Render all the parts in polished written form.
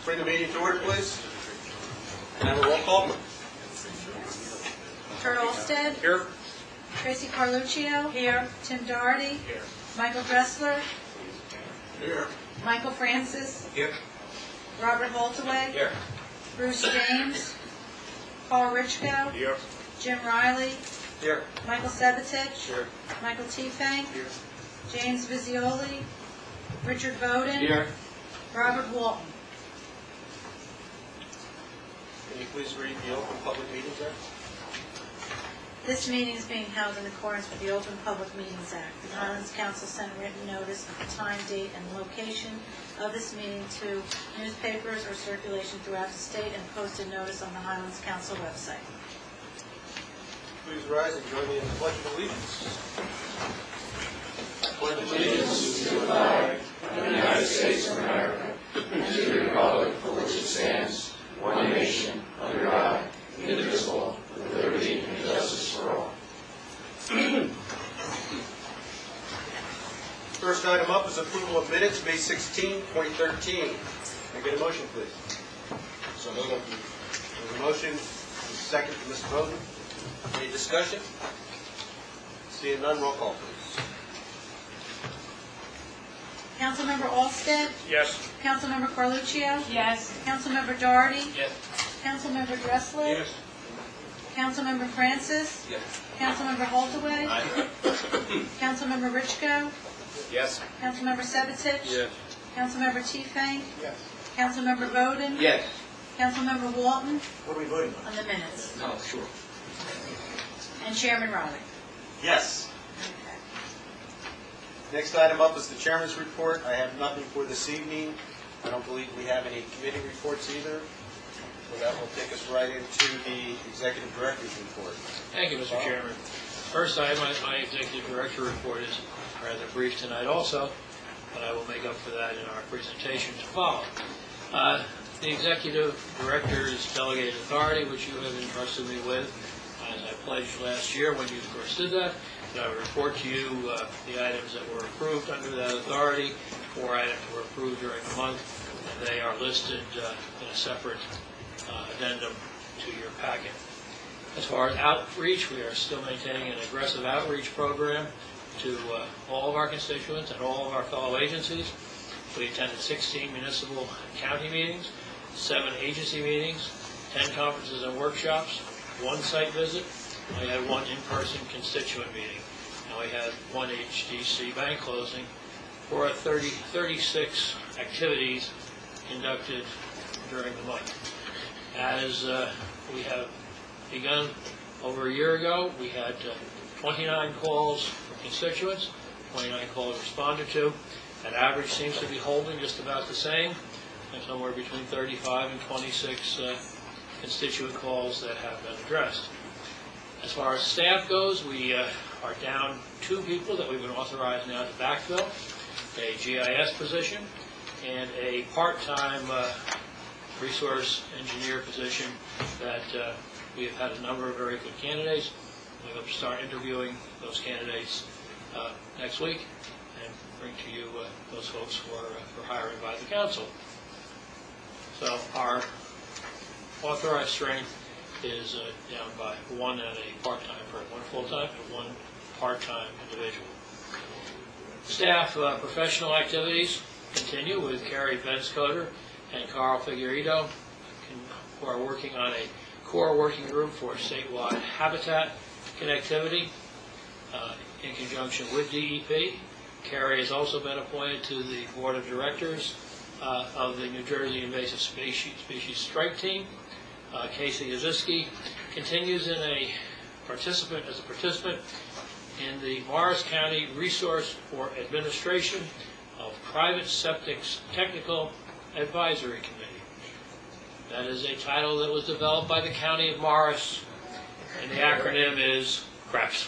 bring the meeting to order, please. And have a roll call. Kurt Olsted. Here. Tracy Carluccio. Here. Tim Doherty. Here. Michael Dressler. Here. Michael Francis. Here. Robert Holtaway. Here. Bruce James. Paul Richko. Here. Jim Riley. Here. Michael Sevatich. Here. Michael Tiefang. Here. James Visioli. Richard Bowden. Here. Robert Walton. Can you please read the Open Public Meetings Act? This meeting is being held in accordance with the Open Public Meetings Act. The Highlands Council sent written notice of the time, date, and location of this meeting to newspapers or circulation throughout the state and posted notice on the Highlands Council website. Please rise and join me in the Pledge of Allegiance. I pledge allegiance to the flag of the United States of America and to the republic for which it stands, one nation, under God, indivisible, with liberty and justice for all. First item up is approval of minutes, May 16, 2013. Can I get a motion, please? So moved. There's a motion, second from Mr. Bowden. Any discussion? Seeing none, roll call, please. Councilmember Olsted. Yes. Councilmember Carluccio. Yes. Councilmember Doherty. Yes. Councilmember Dressler. Yes. Councilmember Francis. Yes. Councilmember Holtaway. Aye. Councilmember Richko. Yes. Councilmember Sevatich. Yes. Councilmember Tiefang. Yes. Councilmember Bowden. Yes. Councilmember Walton. What are we voting on? On the minutes. No, sure. And Chairman Riley. Yes. Okay. Next item up is the chairman's report. I have nothing for this evening. I don't believe we have any committee reports either. So that will take us right into the executive director's report. Thank you, Mr. Chairman. First item, my executive director report is rather brief tonight also, but I will make up for that in our presentation to follow. The executive director's delegated authority, which you have entrusted me with, as I pledged last year when you first did that I would report to you the items that were approved under that authority. 4 items were approved during the month, and they are listed in a separate addendum to your packet. As far as outreach, we are still maintaining an aggressive outreach program to all of our constituents and all of our fellow agencies. We attended 16 municipal and county meetings, 7 agency meetings, 10 conferences and workshops, 1 site visit. We had 1 in-person constituent meeting, and we had 1 HDC bank closing for 36 activities conducted during the month. As we have begun over a year ago, we had 29 calls from constituents, 29 calls responded to. That average seems to be holding just about the same, and somewhere between 35 and 26 constituent calls that have been addressed. As far as staff goes, we are down 2 people that we've been authorized now to backfill, a GIS position and a part-time resource engineer position that we have had a number of very good candidates. We hope to start interviewing those candidates next week and bring to you those folks for hiring by the council. So our authorized strength is down by 1 and a part-time person, 1 full-time and 1 part-time individual. Staff professional activities continue with Carrie Benscoter and Carl Figueredo, who are working on a core working group for statewide habitat connectivity in conjunction with DEP. Carrie has also been appointed to the board of directors of the New Jersey Invasive Species Strike Team. Casey Yaziski continues as a participant in the Morris County Resource for Administration of Private Septic's Technical Advisory Committee. That is a title that was developed by the County of Morris, and the acronym is CREPS.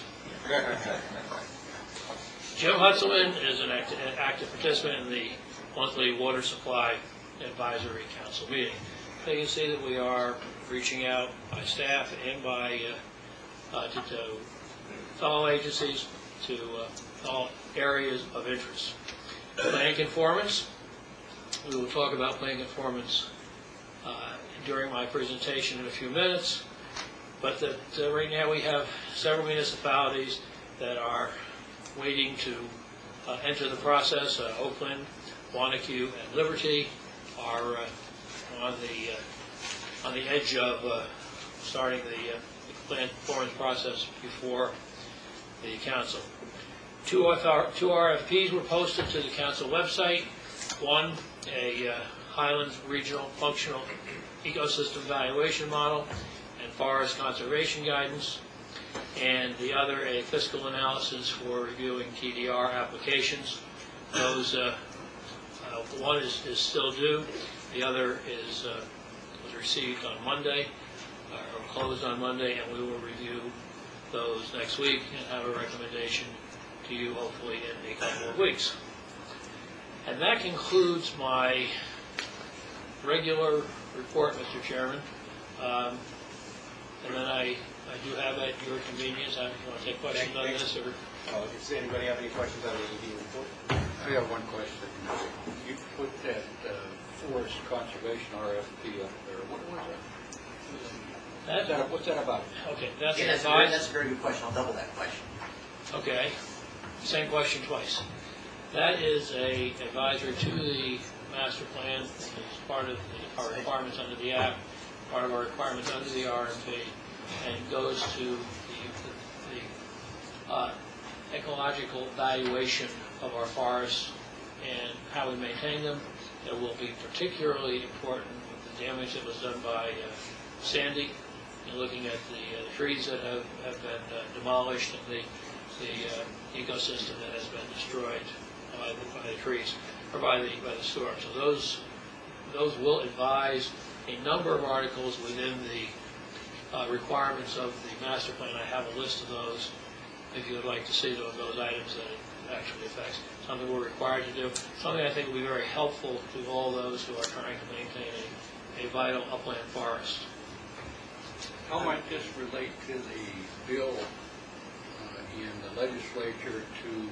Jim Hutzelman is an active participant in the monthly Water Supply Advisory Council meeting. So you can see that we are reaching out by staff and by to fellow agencies to all areas of interest. Plan conformance. We will talk about plan conformance during my presentation in a few minutes, but that right now we have several municipalities that are waiting to enter the process. Oakland, Wanacue, and Liberty are on the edge of starting the plan performance process before the council. Two RFPs were posted to the council website. One, a Highlands Regional Functional Ecosystem Valuation Model and Forest Conservation Guidance, and the other, a fiscal analysis for reviewing TDR applications. Those, one is still due, the other was received on Monday, or closed on Monday, and we will review those next week and have a recommendation to you hopefully in a couple of weeks. And that concludes my regular report, Mr. Chairman. And then I do have at your convenience, if you want to take questions on this, or... Does anybody have any questions on the ED report? I have one question. You put that forest conservation RFP up there. What was that? What's that about? Okay, that's Yeah, that's a very good question. I'll double that question. Okay, same question twice. That is a advisory to the master plan. It's part of our requirements under the Act, part of our requirements under the RFP, and goes to the ecological valuation of our forests and how we maintain them. It will be particularly important with the damage that was done by Sandy, and looking at the trees that have been demolished and the ecosystem that has been destroyed by the trees or by the storm. So those will advise a number of articles within the requirements of the master plan. I have a list of those if you would like to see those items that it actually affects. Something we're required to do. Something I think will be very helpful to all those who are trying to maintain a vital upland forest. How might this relate to the bill in the legislature to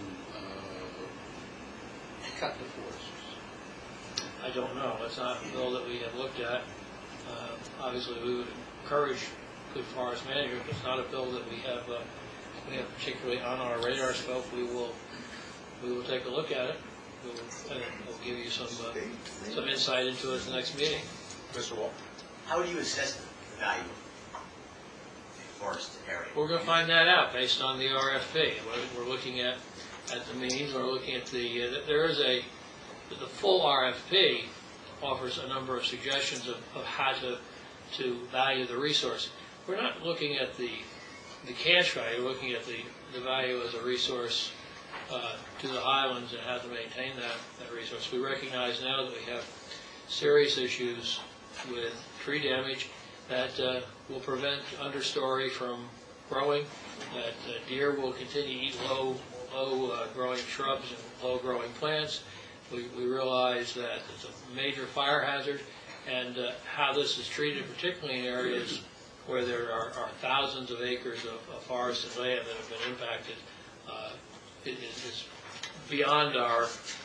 cut the forests? I don't know. It's not a bill that we have looked at. Obviously, we would encourage good forest management, but it's not a bill that we have particularly on our radar scope. We will take a look at it. We'll give you some insight into it at the next meeting. Mr. Wall? How do you assess the value of the forest area? We're going to find that out based on the RFP. We're looking at the means. We're looking at the full RFP offers a number of suggestions of how to value the resource. We're not looking at the cash value. We're looking at the value as a resource to the highlands and how to maintain that resource. We recognize now that we have serious issues with tree damage that will prevent understory from growing, that deer will continue to eat low growing shrubs and low growing plants. We realize that it's a major fire hazard, and how this is treated, particularly in areas where there are thousands of acres of forested land that have been impacted, is beyond our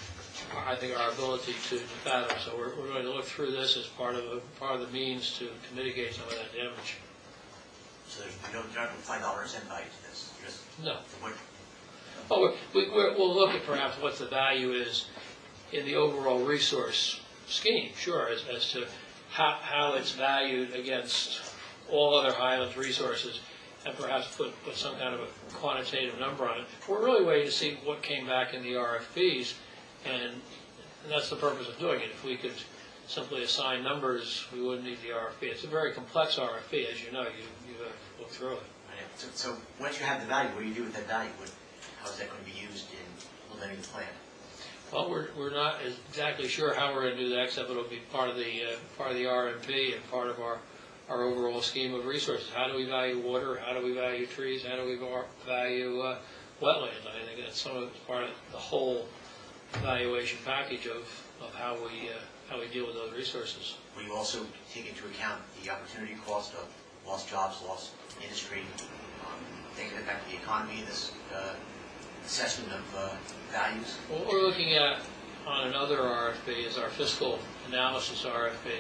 ability to fathom. So we're going to look through this as part of the means to mitigate some of that damage. So you're not going to $5 cent value to this? No. What? Oh, we'll look at perhaps what the value is in the overall resource scheme, sure, as to how it's valued against all other Highlands resources, and perhaps put some kind of a quantitative number on it. We're really waiting to see what came back in the RFPs, and that's the purpose of doing it. If we could simply assign numbers, we wouldn't need the RFP. It's a very complex RFP, as you know. You have to look through it. So once you have the value, what do you do with that value? How is that going to be used in implementing the plan? Well, we're not exactly sure how we're going to do that, except it'll be part of the RMP and part of our overall scheme of resources. How do we value water? How do we value trees? How do we value wetlands? I think that's some of part of the whole evaluation package of how we deal with those resources. Will you also take into account the opportunity cost of lost jobs, lost industry, thinking about the economy, this assessment of values? What we're looking at on another RFP is our fiscal analysis RFP,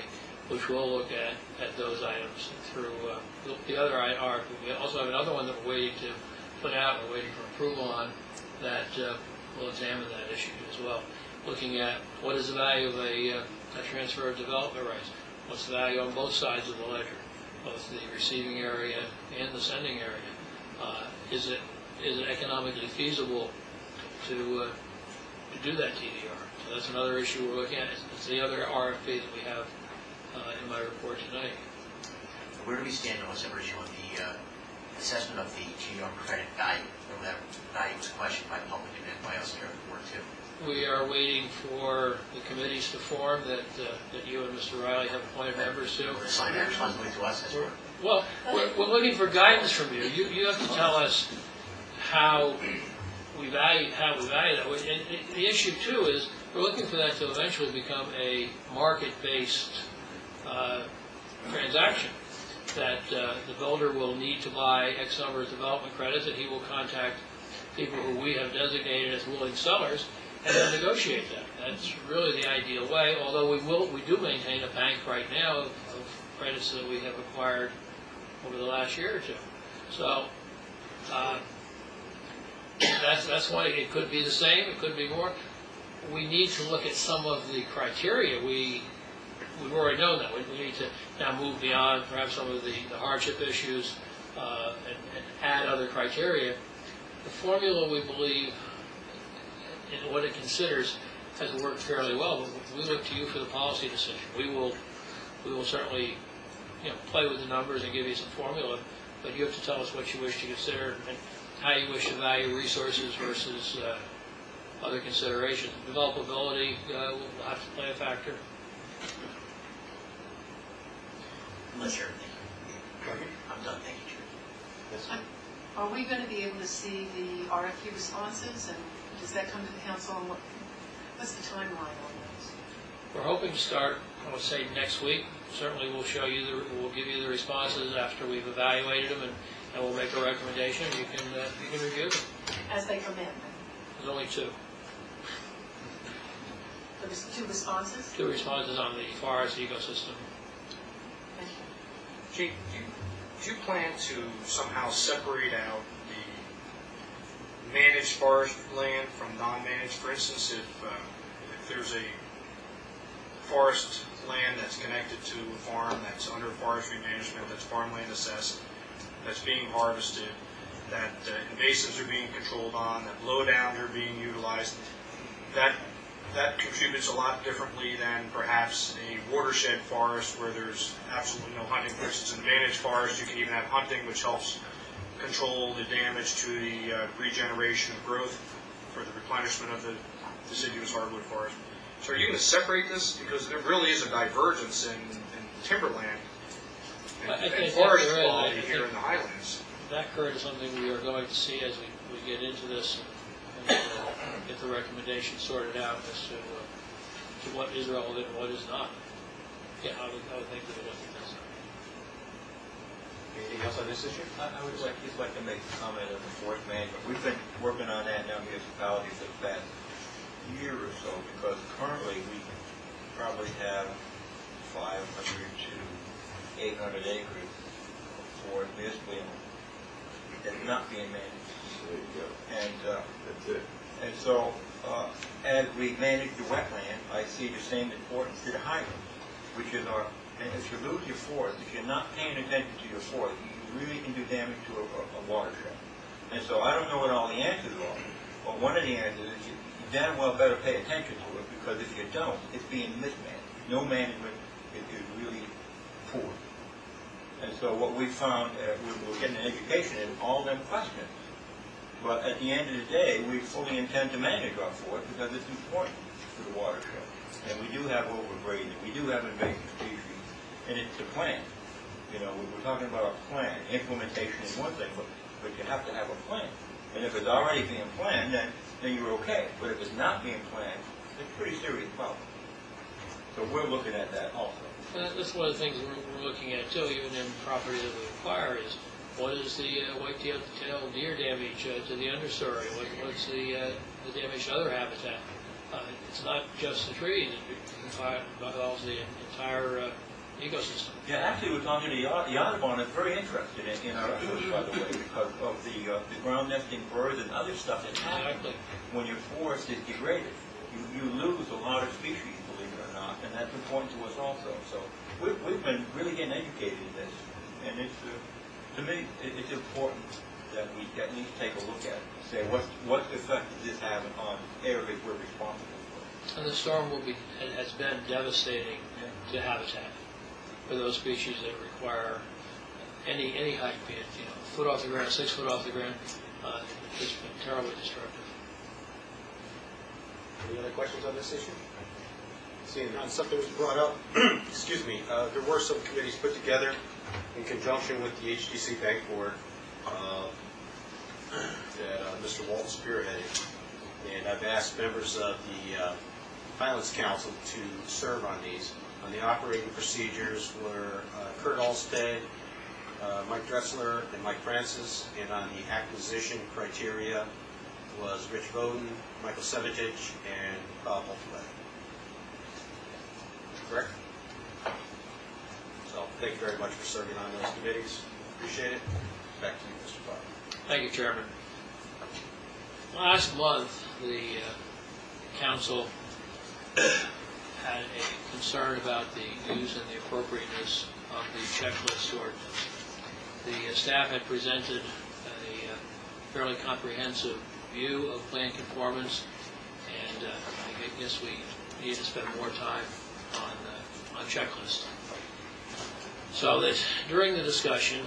which we'll look at those items through the other RFP. We also have another one that we're waiting to put out, we're waiting for approval on, that will examine that issue as well, looking at what is the value of a transfer of development rights, what's the value on both sides of the ledger, both the receiving area and the sending area. Is it economically feasible to do that TDR? So that's another issue we're looking at. It's the other RFP that we have in my report tonight. Where do we stand on what's ever issue on the assessment of the TDR credit value? Remember that value was questioned by the public and then by us here at the board too. We are waiting for the committees to form that you and Mr. Riley have appointed members to. Assign that responsibility to us as well. Well, we're looking for guidance from you. You have to tell us how we value that. And the issue too is we're looking for that to eventually become a market-based transaction. That the builder will need to buy X number of development credits, and he will contact people who we have designated as willing sellers, and then negotiate that. That's really the ideal way. Although we do maintain a bank right now of credits that we have acquired over the last year or two. So that's why it could be the same, it could be more. We need to look at some of the criteria. We've already known that. We need to now move beyond perhaps some of the hardship issues and add other criteria. The formula, we believe, in what it considers, has worked fairly well. But we look to you for the policy decision. We will certainly play with the numbers and give you some formula, but you have to tell us what you wish to consider and how you wish to value resources versus other considerations. Developability will have to play a factor. Unless you're, thank you. I'm done, thank you, Chair. Are we going to be able to see the RFP responses, and does that come to the council, and what's the timeline on those? We're hoping to start, I would say, next week. Certainly we'll we'll give you the responses after we've evaluated them, and we'll make a recommendation. You can review them. As they come in? There's only two. There's 2 responses? 2 responses on the forest ecosystem. Thank you. Chief, do you plan to somehow separate out the managed forest land from non-managed? For instance, if there's a forest land that's connected to a farm that's under forestry management, that's farmland assessed, that's being harvested, that invasives are being controlled on, that blowdowns are being utilized, that contributes a lot differently than perhaps a watershed forest where there's absolutely no hunting. For instance, in a managed forest, you can even have hunting, which helps control the damage to the regeneration of growth for the replenishment of the deciduous hardwood forest. So are you going to separate this? Because there really is a divergence in timberland and forest quality here in the highlands. That, Kurt, is something we are going to see as we get into this and get the recommendation sorted out as to what is relevant and what is not. Yeah, I would think we would look at this. Anything else on this issue? I would just like to make a comment on the forest management. We've been working on that in our municipality for the past year or so, because currently we probably have 500 to 800 acres of forest municipally owned that's not being managed. There you go. And That's it. and so as we manage the wetland, I see the same importance to the highlands, which is and if you lose your forest, if you're not paying attention to your forest, you really can do damage to a watershed. And so I don't know what all the answers are, but one of the answers is you damn well better pay attention to it, because if you don't, it's being mismanaged. No management is really poor. And so what we found, we're getting an education in all them questions. But at the end of the day, we fully intend to manage our forest because it's important to the watershed. And we do have overgrazing, we do have invasive species, and it's a plan. We're talking about a plan. Implementation is one thing, but you have to have a plan. And if it's already being planned, then you're okay. But if it's not being planned, it's a pretty serious problem. So we're looking at that also. That's one of the things we're looking at too, even in property that we acquire, is what is the white-tailed deer damage to the understory? What's the damage to other habitat? It's not just the trees; it involves the entire ecosystem. Yeah, actually, we're talking to the Audubon is very interested in our efforts, by the way, because of the ground nesting birds and other stuff that happens Exactly. when your forest is degraded. You lose a lot of species, believe it or not, and that's important to us also. So we've been really getting educated in this, and it's to me it's important that we at least take a look at it and say what effect does this have on areas we're responsible for. And the storm has been devastating to habitat for those species that require any height, be it a foot off the ground, 6 foot off the ground. It's been terribly destructive. Any other questions on this issue? Seeing none, something was brought up, excuse me, there were some committees put together in conjunction with the HDC Bank Board that Mr. Walton spearheaded, and I've asked members of the Highlands Council to serve on these. On the operating procedures were Kurt Alstead, Mike Dressler, and Mike Francis, and on the acquisition criteria was Rich Bowden, Michael Sevitich, and Bob Holtway. Correct? So thank you very much for serving on those committees. Appreciate it. Back to you, Mr. Clark. Thank you, Chairman. Last month, the council had a concern about the use and the appropriateness of the checklist ordinance. The staff had presented a fairly comprehensive view of plan conformance, and I guess we need to spend more time on checklist. So that during the discussion,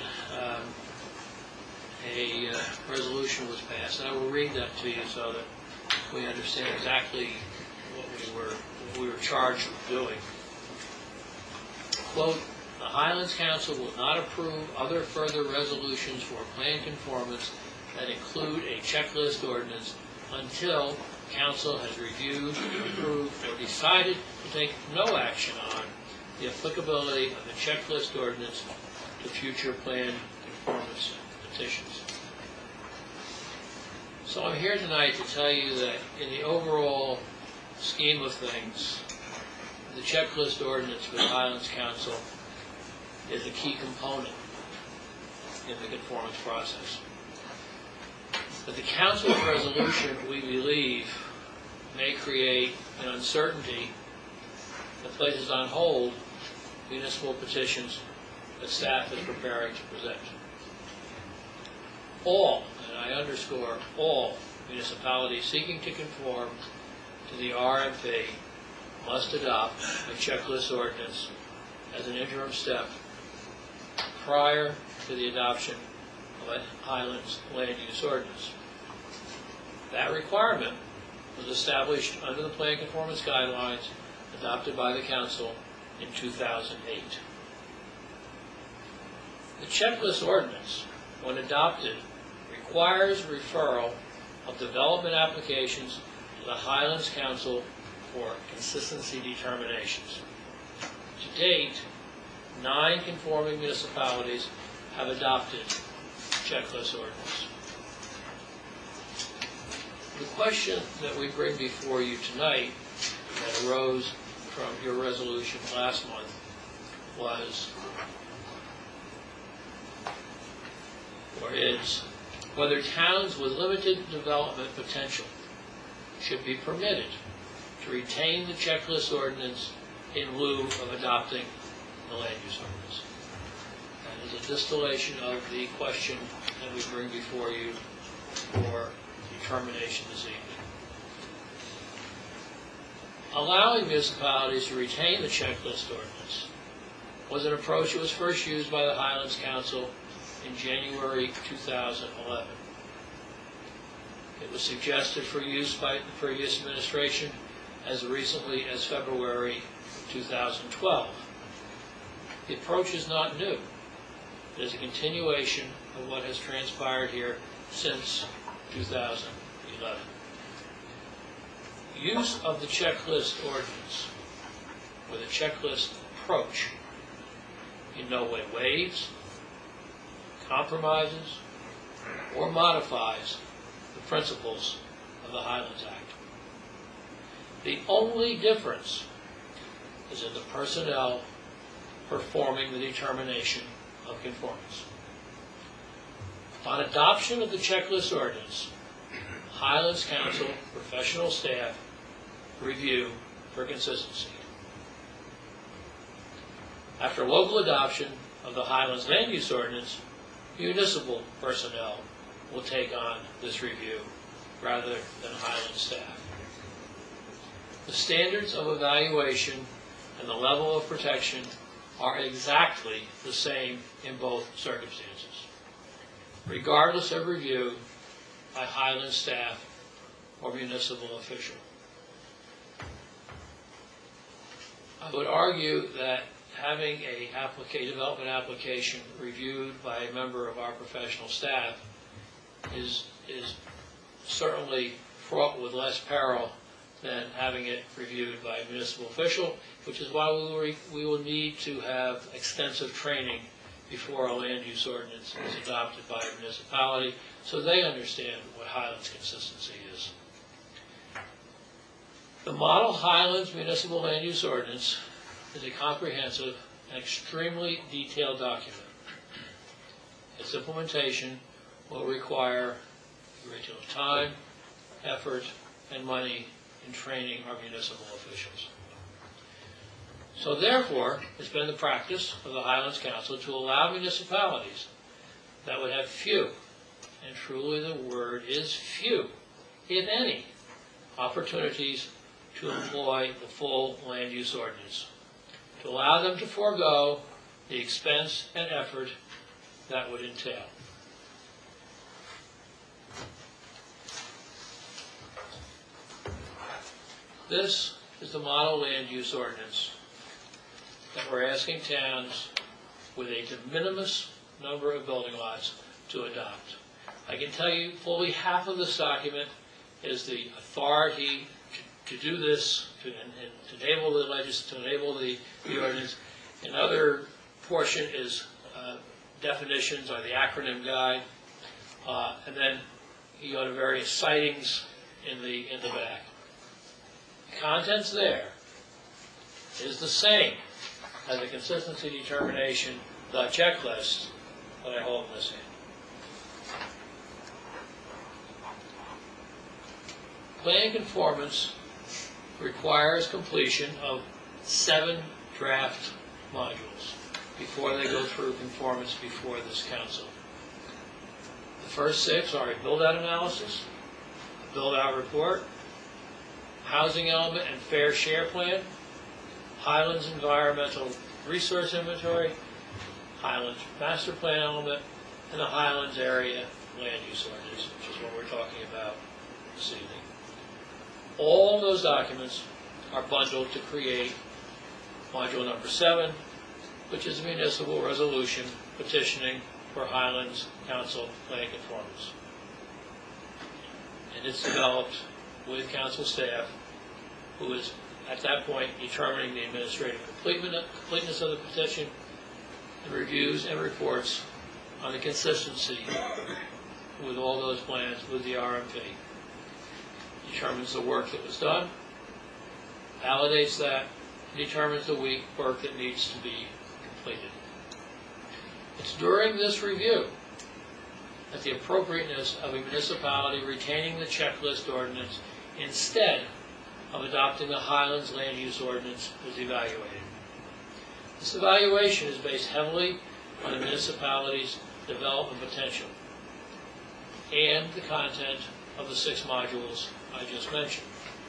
a resolution was passed, and I will read that to you so that we understand exactly what we were charged with doing. Quote, "The Highlands Council will not approve other further resolutions for plan conformance that include a checklist ordinance until Council has reviewed, approved, or decided to take no action on the applicability of the checklist ordinance to future plan conformance petitions." So I'm here tonight to tell you that in the overall scheme of things, the checklist ordinance for the Highlands Council is a key component in the conformance process. But the Council's resolution, we believe, may create an uncertainty that places on hold municipal petitions that staff is preparing to present. All, and I underscore all, municipalities seeking to conform to the RMP must adopt a checklist ordinance as an interim step prior to the adoption of a Highlands land use ordinance. That requirement was established under the plan conformance guidelines adopted by the Council in 2008. The checklist ordinance, when adopted, requires referral of development applications to the Highlands Council for consistency determinations. To date, 9 conforming municipalities have adopted checklist ordinance. The question that we bring before you tonight that arose from your resolution last month was, or is, whether towns with limited development potential should be permitted to retain the checklist ordinance in lieu of adopting the land use ordinance. That is a distillation of the question that we bring before you for determination this evening. Allowing municipalities to retain the checklist ordinance was an approach that was first used by the Highlands Council in January 2011. It was suggested for use by the previous administration as recently as February 2012. The approach is not new. It is a continuation of what has transpired here since 2011. Use of the checklist ordinance, or the checklist approach, in no way waives, compromises, or modifies the principles of the Highlands Act. The only difference is in the personnel performing the determination of conformance. On adoption of the checklist ordinance, Highlands Council professional staff review for consistency. After local adoption of the Highlands Land Use Ordinance, municipal personnel will take on this review rather than Highlands staff. The standards of evaluation and the level of protection are exactly the same in both circumstances, regardless of review by Highlands staff or municipal official. I would argue that having a development application reviewed by a member of our professional staff is certainly fraught with less peril than having it reviewed by a municipal official, which is why we will need to have extensive training before a land use ordinance is adopted by a municipality, so they understand what Highlands consistency is. The Model Highlands Municipal Land Use Ordinance is a comprehensive and extremely detailed document. Its implementation will require a great deal of time, effort, and money in training our municipal officials. So therefore, it's been the practice of the Highlands Council to allow municipalities that would have few, and truly the word is few, if any, opportunities to employ the full land use ordinance, to allow them to forego the expense and effort that would entail. This is the model land use ordinance that we're asking towns with a de minimis number of building lots to adopt. I can tell you fully half of this document is the authority to do this, to enable the ordinance. Another portion is definitions or the acronym guide, and then you go to various citings in the back. The contents there is the same as the consistency determination, the checklist that I hold in this hand. Plan conformance requires completion of 7 draft modules before they go through conformance before this council. The first 6 are a build-out analysis, a build-out report, housing element and fair share plan, Highlands environmental resource inventory, Highlands master plan element, and the Highlands area land use ordinance, which is what we're talking about this evening. All those documents are bundled to create module number 7, which is a municipal resolution petitioning for Highlands Council plan conformance. And it's developed with council staff, who is at that point determining the administrative completeness of the petition, and reviews and reports on the consistency with all those plans with the RMP. Determines the work that was done, validates that, determines the work that needs to be completed. It's during this review that the appropriateness of a municipality retaining the checklist ordinance instead of adopting the Highlands Land Use Ordinance is evaluated. This evaluation is based heavily on the municipality's development potential and the content of the 6 modules I just mentioned.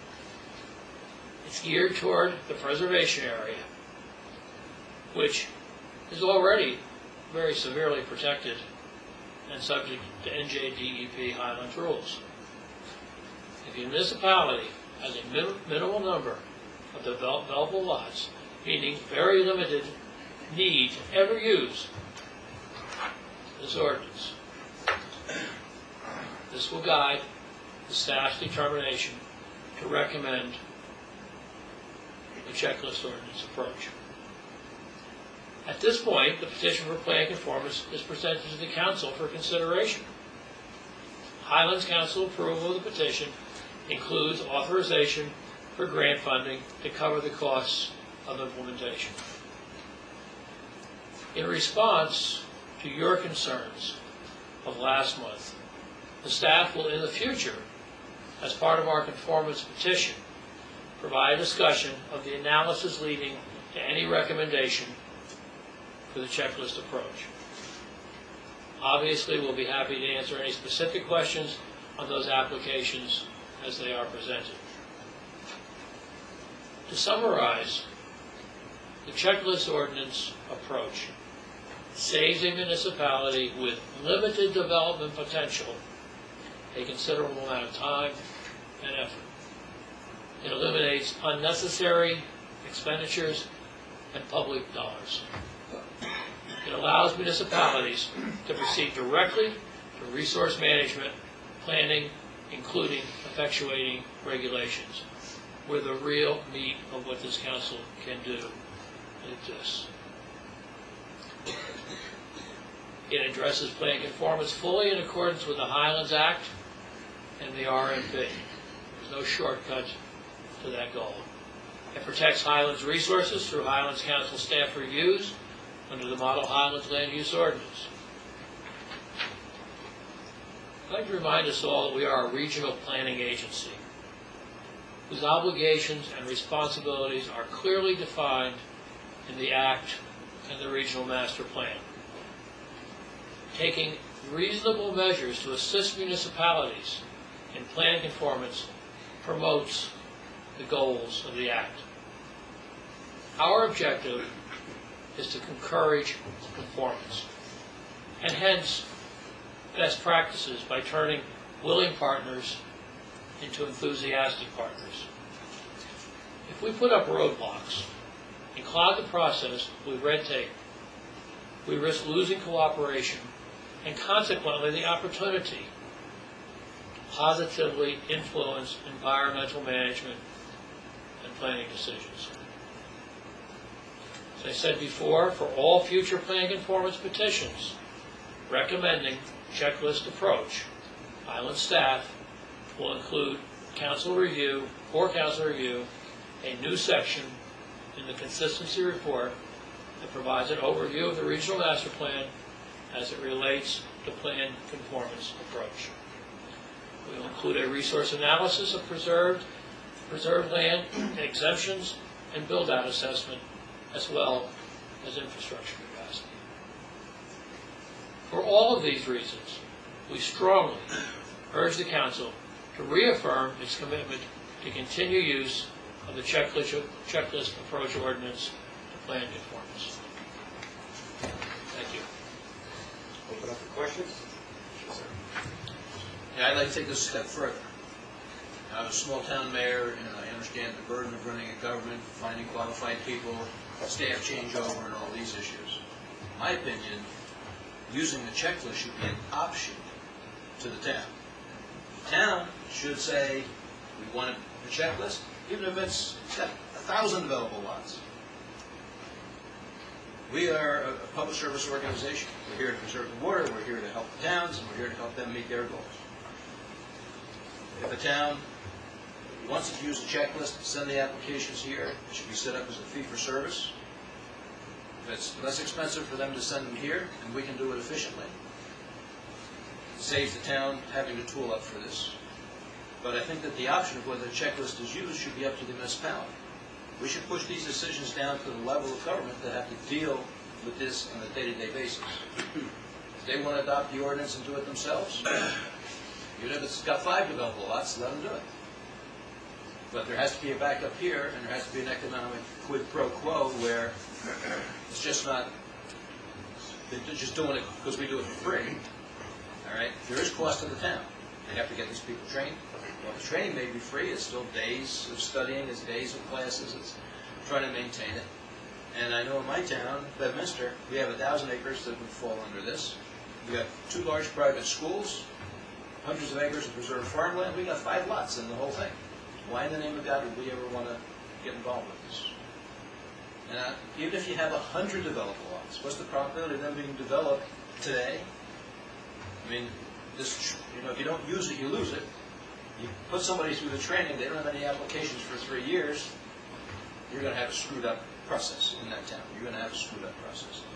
It's geared toward the preservation area, which is already very severely protected and subject to NJDEP Highlands rules. If a municipality has a minimal number of developable lots, meaning very limited need to ever use this ordinance, this will guide the staff's determination to recommend the checklist ordinance approach. At this point, the petition for plan conformance is presented to the council for consideration. Highlands Council approval of the petition includes authorization for grant funding to cover the costs of implementation. In response to your concerns of last month, the staff will in the future, as part of our conformance petition, provide a discussion of the analysis leading to any recommendation for the checklist approach. Obviously, we'll be happy to answer any specific questions on those applications as they are presented. To summarize, the checklist ordinance approach saves a municipality with limited development potential a considerable amount of time and effort. It eliminates unnecessary expenditures and public dollars. It allows municipalities to proceed directly to resource management, planning, including effectuating regulations, where the real meat of what this council can do exists. It addresses plan conformance fully in accordance with the Highlands Act and the RMP. There's no shortcut to that goal. It protects Highlands resources through Highlands Council staff reviews under the Model Highlands Land Use Ordinance. I'd like to remind us all that we are a regional planning agency whose obligations and responsibilities are clearly defined in the Act and the Regional Master Plan. Taking reasonable measures to assist municipalities in plan conformance promotes the goals of the Act. Our objective is to encourage conformance, and hence best practices by turning willing partners into enthusiastic partners. If we put up roadblocks and clog the process with red tape, we risk losing cooperation and consequently the opportunity to positively influence environmental management and planning decisions. As I said before, for all future plan conformance petitions recommending checklist approach, Highland staff will include council review, a new section in the consistency report that provides an overview of the regional master plan as it relates to plan conformance approach. We will include a resource analysis of preserved land, exemptions, and build-out assessment, as well as infrastructure capacity. For all of these reasons, we strongly urge the Council to reaffirm its commitment to continue use of the checklist approach ordinance to plan conformance. Thank you. Open up for questions? Yeah, I'd like to take this a step further. I'm a small town mayor, and I understand the burden of running a government, finding qualified people, staff changeover, and all these issues. In my opinion, using the checklist should be an option to the town. The town should say, we want a checklist, even if it's got 1,000 available lots. We are a public service organization. We're here to preserve the water, we're here to help the towns, and we're here to help them meet their goals. If a town wants to use a checklist, send the applications here. It should be set up as a fee-for-service. If it's less expensive for them to send them here, and we can do it efficiently, it saves the town having to tool up for this. But I think that the option of whether the checklist is used should be up to the municipality. We should push these decisions down to the level of government that have to deal with this on a day-to-day basis. If they want to adopt the ordinance and do it themselves, even if it's got 5 developable lots, let them do it. But there has to be a backup here, and there has to be an economic quid pro quo where it's just not, they're just doing it because we do it for free. All right? There is cost to the town. They have to get these people trained. Well, the training may be free. It's still days of studying. It's days of classes. It's trying to maintain it. And I know in my town, Bedminster, we have 1,000 acres that would fall under this. We got 2 large private schools, hundreds of acres of preserved farmland. We got 5 lots in the whole thing. Why in the name of God would we ever want to get involved with this? And even if you have 100 developable lots, what's the probability of them being developed today? I mean, this, if you don't use it, you lose it. You put somebody through the training, they don't have any applications for 3 years, you're going to have a screwed up process in that town. You're going to have a screwed up process.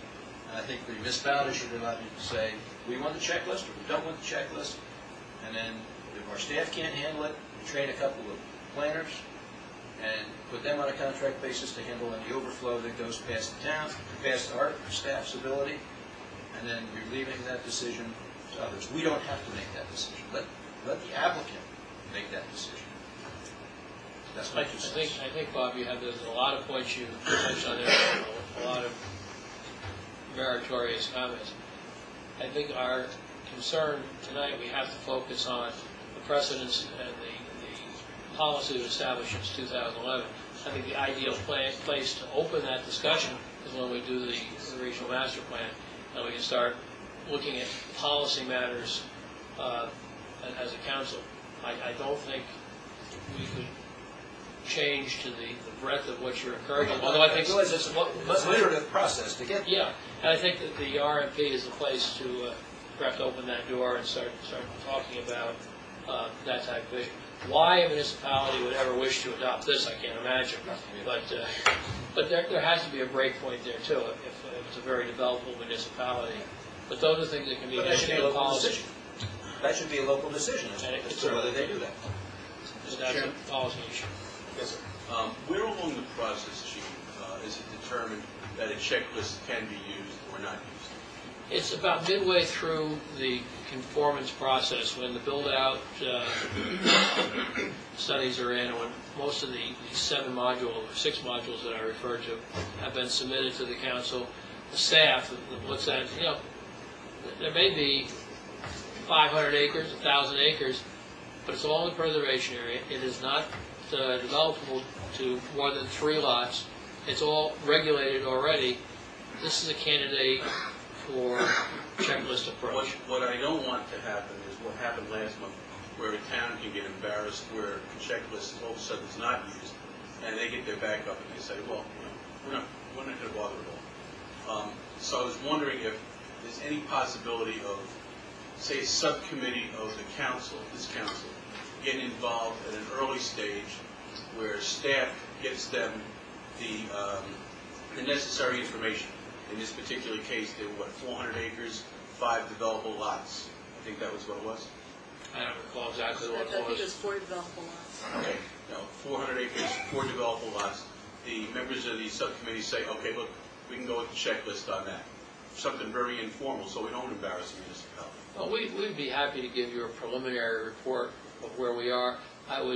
And I think the municipality should allow you to say, we want the checklist, or we don't want the checklist. And then if our staff can't handle it, we train a couple of planners and put them on a contract basis to handle any overflow that goes past the town, past our staff's ability, and then relieving that decision to others. We don't have to make that decision. Let the applicant make that decision. That's my 2 cents. I think, Bob, you have there's a lot of points you touched on there, a lot of meritorious comments. I think our concern tonight, we have to focus on the precedents and the policy that was established since 2011. I think the ideal place to open that discussion is when we do the regional master plan, and we can start looking at policy matters as a council. I don't think we could change to the breadth of what you're encouraging. Although I think it's a iterative process to get. Yeah, and I think that the RMP is the place to perhaps open that door and start talking about that type of issue. Why a municipality would ever wish to adopt this, I can't imagine. But there has to be a break point there too, if it's a very developable municipality. But those are things that can be. But that should be a local decision. That should be a local decision as to whether they do that. So that's a policy issue. Yes, sir. Where along the process, Chief, is it determined that a checklist can be used or not used? It's about midway through the conformance process when the build-out studies are in, and when most of the 7 modules or 6 modules that I referred to have been submitted to the council. The staff that looks at, there may be 500 acres, 1,000 acres, but it's all in the preservation area. It is not developable to more than 3 lots. It's all regulated already. This is a candidate for checklist approach. What I don't want to happen is what happened last month, where a town can get embarrassed where a checklist all of a sudden is not used, and they get their back up and they say, well, we're not going to bother at all. So I was wondering if there's any possibility of, say, a subcommittee of the council, this council, getting involved at an early stage where staff gets them the necessary information. In this particular case, there were, 400 acres, 5 developable lots. I think that was what it was? I don't recall exactly what I it think was. it was 4 developable lots. Okay, 400 acres, 4 developable lots. The members of the subcommittee say, okay, look, we can go with the checklist on that. Something very informal, so we don't embarrass the municipality. Well, we'd be happy to give you a preliminary report of where we are. I would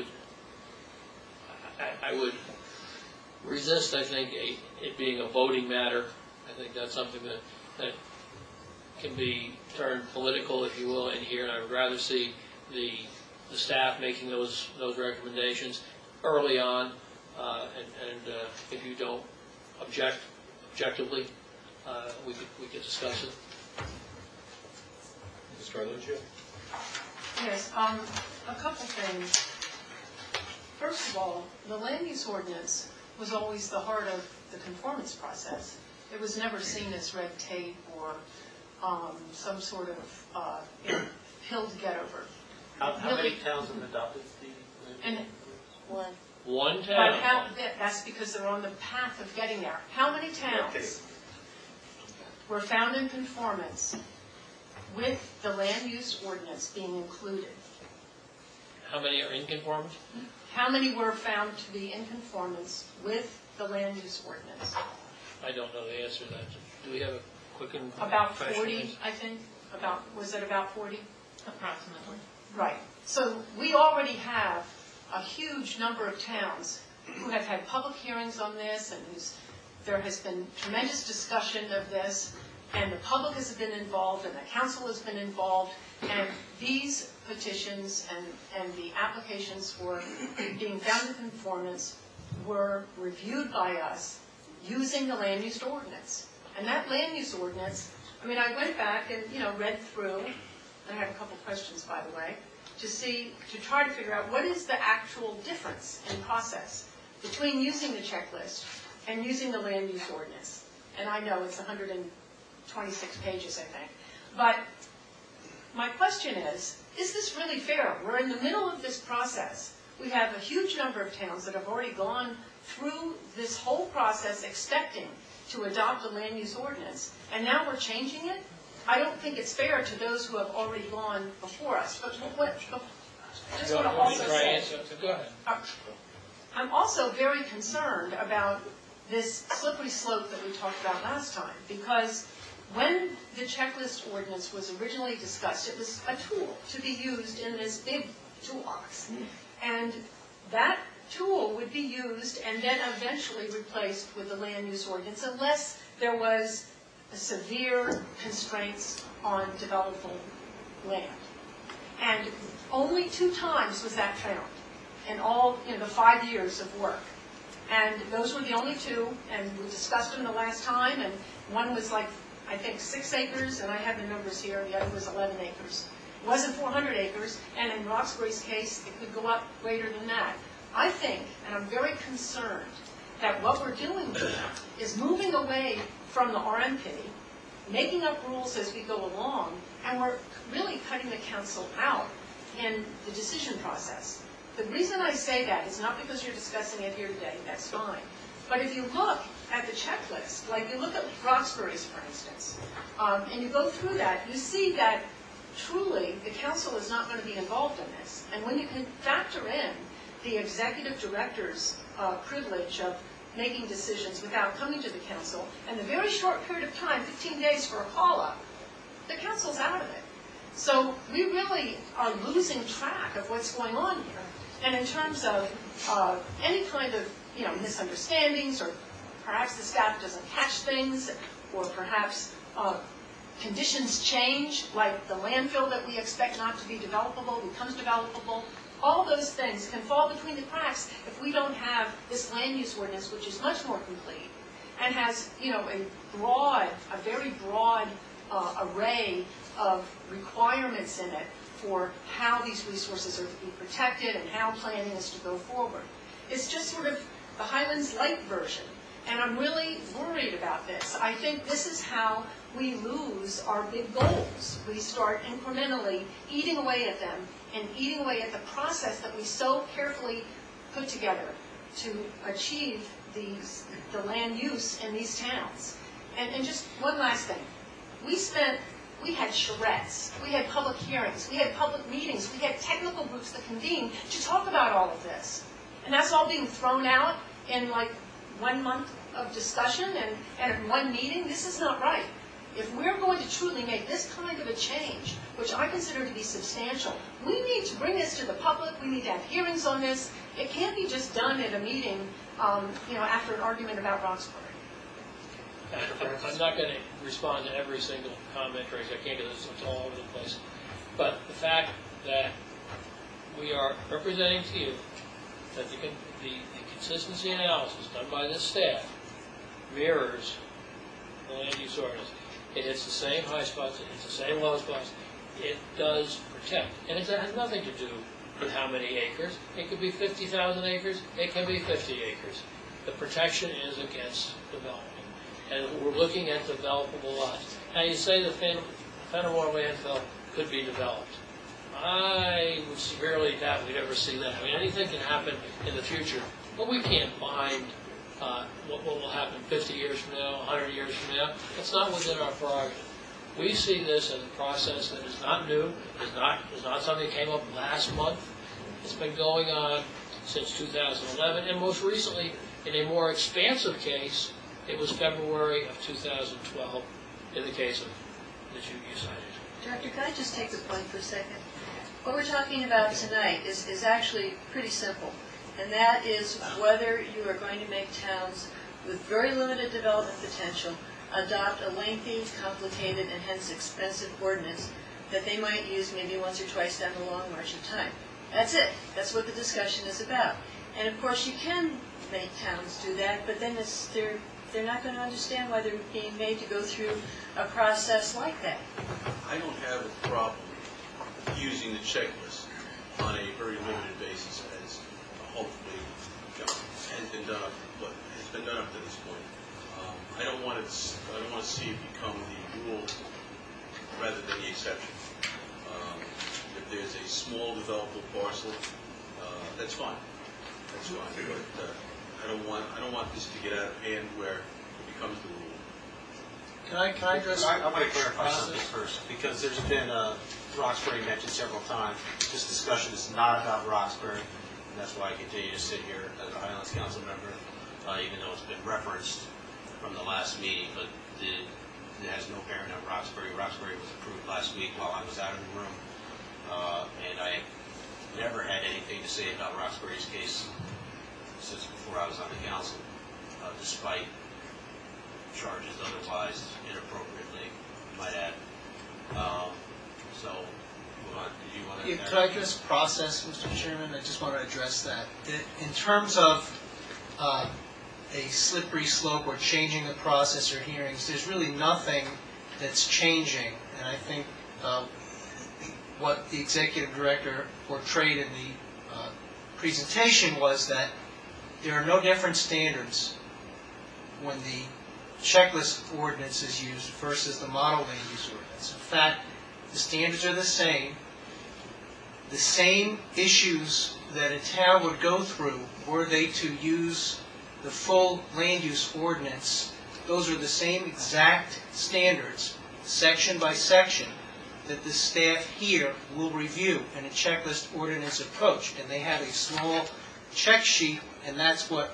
resist, I think, it being a voting matter. I think that's something that can be turned political, if you will, in here, and I would rather see the staff making those recommendations early on, and if you don't objectively, we could discuss it. Ms. Carlucci? Yes, a couple things. First of all, the land use ordinance was always the heart of the conformance process. It was never seen as red tape or some sort of hill to get over. How many towns have adopted the? And One but town. that's because they're on the path of getting there. How many towns were found in conformance with the land use ordinance being included? How many are in conformance? How many were found to be in conformance with the land use ordinance? I don't know the answer to that. Do we have a quick and About professional 40, answer? I think. Was it about 40? Approximately. Right. So we already have a huge number of towns who have had public hearings on this, and there has been tremendous discussion of this, and the public has been involved, and the council has been involved, and these petitions and the applications for being found in conformance were reviewed by us using the land use ordinance. And that land use ordinance, I mean, I went back and, read through, and I have a couple questions, by the way, to try to figure out what is the actual difference in process between using the checklist and using the land use ordinance. And I know it's 126 pages, I think. But my question is this really fair? We're in the middle of this process. We have a huge number of towns that have already gone through this whole process expecting to adopt the land use ordinance, and now we're changing it. I don't think it's fair to those who have already gone before us. But just want to also say, Go ahead. I'm also very concerned about this slippery slope that we talked about last time, because when the checklist ordinance was originally discussed, it was a tool to be used in this big toolbox. And that tool would be used and then eventually replaced with the land use ordinance unless there was severe constraints on developable land. And only 2 times was that found in all, the 5 years of work. And those were the only 2, and we discussed them the last time, and one was like, I think 6 acres, and I have the numbers here, the other was 11 acres. It wasn't 400 acres, and in Roxbury's case, it could go up greater than that. I think, and I'm very concerned, that what we're doing here is moving away from the RMP, making up rules as we go along, and we're really cutting the council out in the decision process. The reason I say that is not because you're discussing it here today, that's fine. But if you look at the checklist, like you look at Roxbury's, for instance, and you go through that, you see that truly the council is not going to be involved in this. And when you can factor in the executive director's privilege of making decisions without coming to the council, and the very short period of time, 15 days for a call-up, the council's out of it. So we really are losing track of what's going on here. And in terms of any kind of misunderstandings, or perhaps the staff doesn't catch things, or perhaps conditions change, like the landfill that we expect not to be developable becomes developable, all those things can fall between the cracks if we don't have this land use ordinance, which is much more complete and has a very broad array of requirements in it for how these resources are to be protected and how planning is to go forward. It's just sort of the Highlands Light version, and I'm really worried about this. I think this is how we lose our big goals. We start incrementally eating away at them and eating away at the process that we so carefully put together to achieve the land use in these towns. And just one last thing. We had charrettes, we had public hearings, we had public meetings, we had technical groups that convened to talk about all of this. And that's all being thrown out in like 1 month of discussion and in one meeting. This is not right. If we're going to truly make this kind of a change, which I consider to be substantial, we need to bring this to the public. We need to have hearings on this. It can't be just done at a meeting, after an argument about Roxbury. I'm not going to respond to every single comment, Tracy. I can't, because it's all over the place. But the fact that we are representing to you that the consistency analysis done by this staff mirrors the land use ordinance. It hits the same high spots, it hits the same low spots. It does protect. And it has nothing to do with how many acres. It could be 50,000 acres, it can be 50 acres. The protection is against development. And we're looking at developable lots. Now you say the Fenimore landfill could be developed. I would severely doubt we'd ever see that. I mean, anything can happen in the future, but we can't bind what will happen 50 years from now, 100 years from now. It's not within our prerogative. We see this as a process that is not new, is not something that came up last month. It's been going on since 2011, and most recently, in a more expansive case, it was February of 2012 in the case of that you cited. Director, can I just take the point for a second? What we're talking about tonight is actually pretty simple, and that is whether you are going to make towns with very limited development potential adopt a lengthy, complicated, and hence expensive ordinance that they might use maybe once or twice down the long march of time. That's it. That's what the discussion is about. And of course you can make towns do that, but then they're not going to understand why they're being made to go through a process like that. I don't have a problem using the checklist on a very limited basis, as hopefully has been done up to this point. I don't want to see it become the rule rather than the exception. If there's a small developable parcel, that's fine. That's fine. But I don't want this to get out of hand where it becomes the rule. Can I address? I want to clarify something first, because there's been, Roxbury mentioned several times. This discussion is not about Roxbury, and that's why I continue to sit here as a Highlands Council member, even though it's been referenced from the last meeting, but it has no bearing on Roxbury. Roxbury was approved last week while I was out of the room, and I never had anything to say about Roxbury's case since before I was on the council, despite charges otherwise inappropriately, I might add. So, did you want to? Yeah, could I address process, Mr. Chairman? I just want to address that. In terms of a slippery slope or changing the process or hearings, there's really nothing that's changing. And I think what the executive director portrayed in the presentation was that there are no different standards when the checklist ordinance is used versus the model land use ordinance. In fact, the standards are the same. The same issues that a town would go through were they to use the full land use ordinance. Those are the same exact standards, section by section, that the staff here will review in a checklist ordinance approach. And they have a small check sheet, and that's what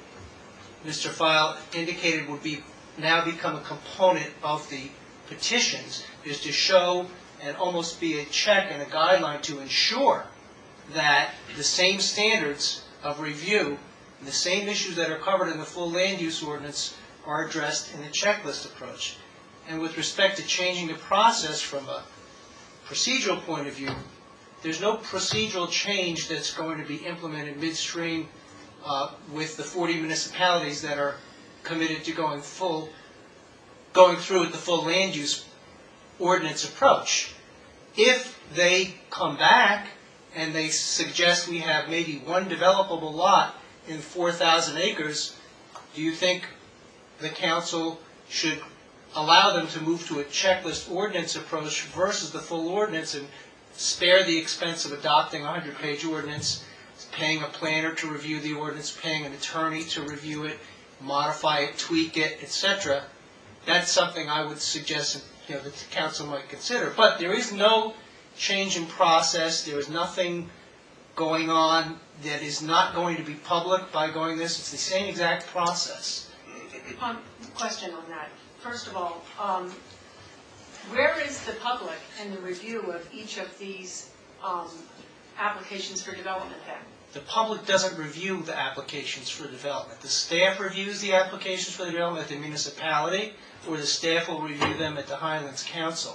Mr. File indicated would be now become a component of the petitions, is to show and almost be a check and a guideline to ensure that the same standards of review, the same issues that are covered in the full land use ordinance are addressed in the checklist approach. And with respect to changing the process from a procedural point of view, there's no procedural change that's going to be implemented midstream with the 40 municipalities that are committed to going through with the full land use ordinance approach. If they come back and they suggest we have maybe one developable lot in 4,000 acres, do you think the council should allow them to move to a checklist ordinance approach versus the full ordinance and spare the expense of adopting a 100-page ordinance, paying a planner to review the ordinance, paying an attorney to review it, modify it, tweak it, etc.? That's something I would suggest that the council might consider. But there is no change in process. There is nothing going on that is not going to be public by going this. It's the same exact process. Question on that. First of all, where is the public in the review of each of these applications for development then? The public doesn't review the applications for development. The staff reviews the applications for development at the municipality, or the staff will review them at the Highlands Council.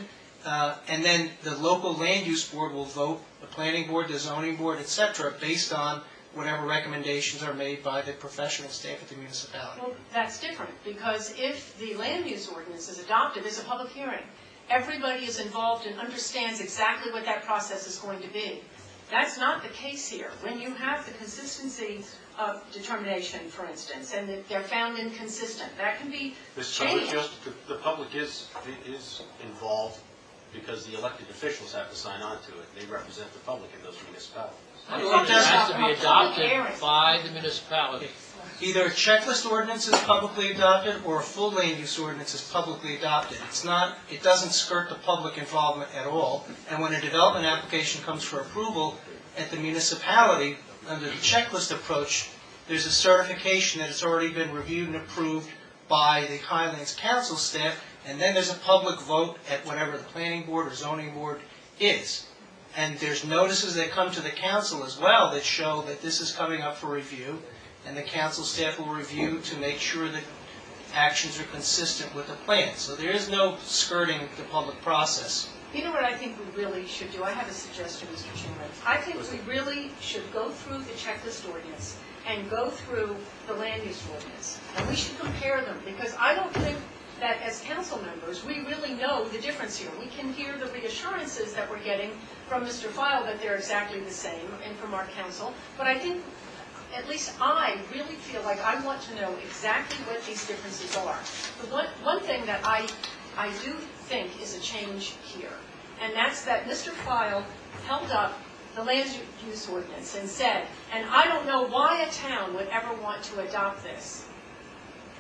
And then the local land use board will vote, the planning board, the zoning board, etc., based on whatever recommendations are made by the professional staff at the municipality. Well, that's different, because if the land use ordinance is adopted, there's a public hearing. Everybody is involved and understands exactly what that process is going to be. That's not the case here. When you have the consistency of determination, for instance, and that they're found inconsistent, that can be changed. The public is involved because the elected officials have to sign on to it. They represent the public in those municipalities. It has to be adopted by the municipality. Either a checklist ordinance is publicly adopted or a full land use ordinance is publicly adopted. It doesn't skirt the public involvement at all. And when a development application comes for approval at the municipality, under the checklist approach, there's a certification that it's already been reviewed and approved by the Highlands Council staff, and then there's a public vote at whatever the planning board or zoning board is. And there's notices that come to the council as well that show that this is coming up for review, and the council staff will review to make sure that actions are consistent with the plan. So there is no skirting the public process. You know what I think we really should do? I have a suggestion, Mr. Chairman. I think we really should go through the checklist ordinance and go through the land use ordinance. And we should compare them, because I don't think that as council members, we really know the difference here. We can hear the reassurances that we're getting from Mr. File that they're exactly the same, and from our council. But I think, at least I really feel like I want to know exactly what these differences are. But one thing that I do think is a change here, and that's that Mr. File held up the land use ordinance and said, and I don't know why a town would ever want to adopt this.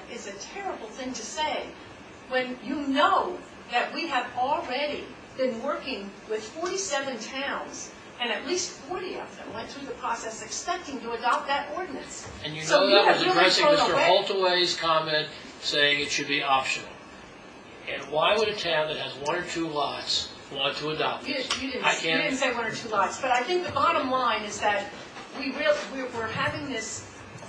is a terrible thing to say when you know that we have already been working with 47 towns, and at least 40 of them went through the process expecting to adopt that ordinance. And you So know you that have was really addressing thrown Mr. away- Holtaway's comment saying it should be optional. And why would a town that has 1 or 2 lots want to adopt You this? you I didn't, can't- you didn't say 1 or 2 lots, but I think the bottom line is that we're having this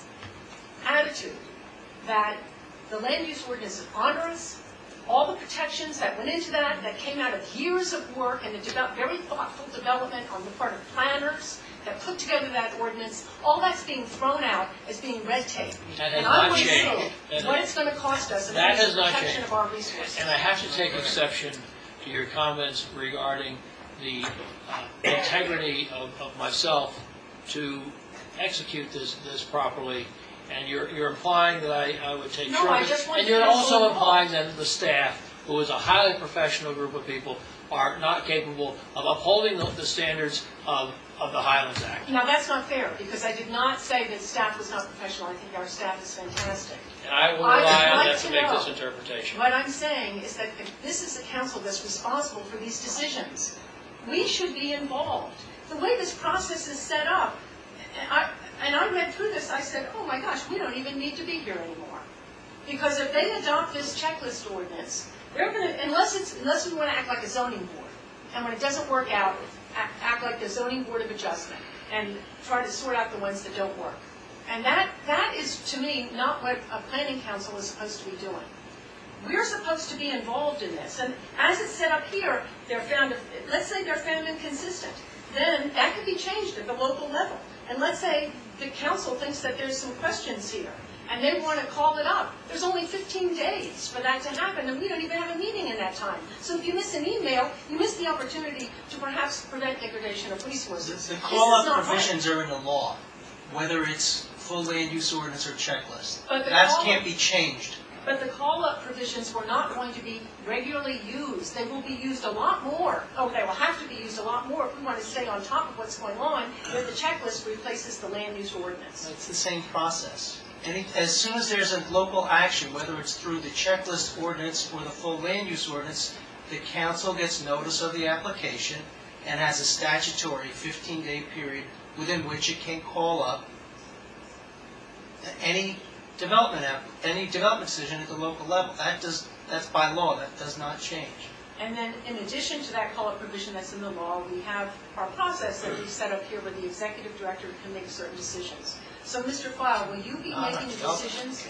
attitude that the land use ordinance is onerous, all the protections that went into that came out of years of work and very thoughtful development on the part of planners that put together that ordinance, all that's being thrown out as being red tape. That has And I not want to changed. see what it's going to cost us in That terms has of not protection changed. of our resources. And I have to take exception to your comments regarding the integrity of myself to execute this properly. And you're implying that I would take No, I short. just want And you you're to also know. implying that the staff, who is a highly professional group of people, are not capable of upholding the standards of the Highlands Act. Now, that's not fair, because I did not say that staff was not professional. I think our staff is fantastic. And I will I would rely on like that to to make this know. interpretation. What I'm saying is that if this is the council that's responsible for these decisions, we should be involved. The way this process is set up, and I read through this, I said, oh my gosh, we don't even need to be here anymore. Because if they adopt this checklist ordinance, they're going to, unless we want to act like a zoning board, and when it doesn't work out, act like the zoning board of adjustment, and try to sort out the ones that don't work. And that is, to me, not what a planning council is supposed to be doing. We're supposed to be involved in this. And as it's set up here, let's say they're found inconsistent. Then that could be changed at the local level. And let's say the council thinks that there's some questions here, and they want to call it up. There's only 15 days for that to happen, and we don't even have a meeting in that time. So if you miss an email, you miss the opportunity to perhaps prevent degradation of resources. The This is call-up not right. provisions are in the law, whether it's full land use ordinance or checklist. But the That call-up- can't be changed. But the call-up provisions were not going to be regularly used. They will be used a lot more. Oh, they will have to be used a lot more if we want to stay on top of what's going on, if the checklist replaces the land use ordinance. It's the same process. As soon as there's a local action, whether it's through the checklist ordinance or the full land use ordinance, the council gets notice of the application and has a statutory 15-day period within which it can call up any development decision at the local level. That's by law. That does not change. And then in addition to that call-up provision that's in the law, we have our process that we've set up here where the executive director can make certain decisions. So, Mr. File, will you be making decisions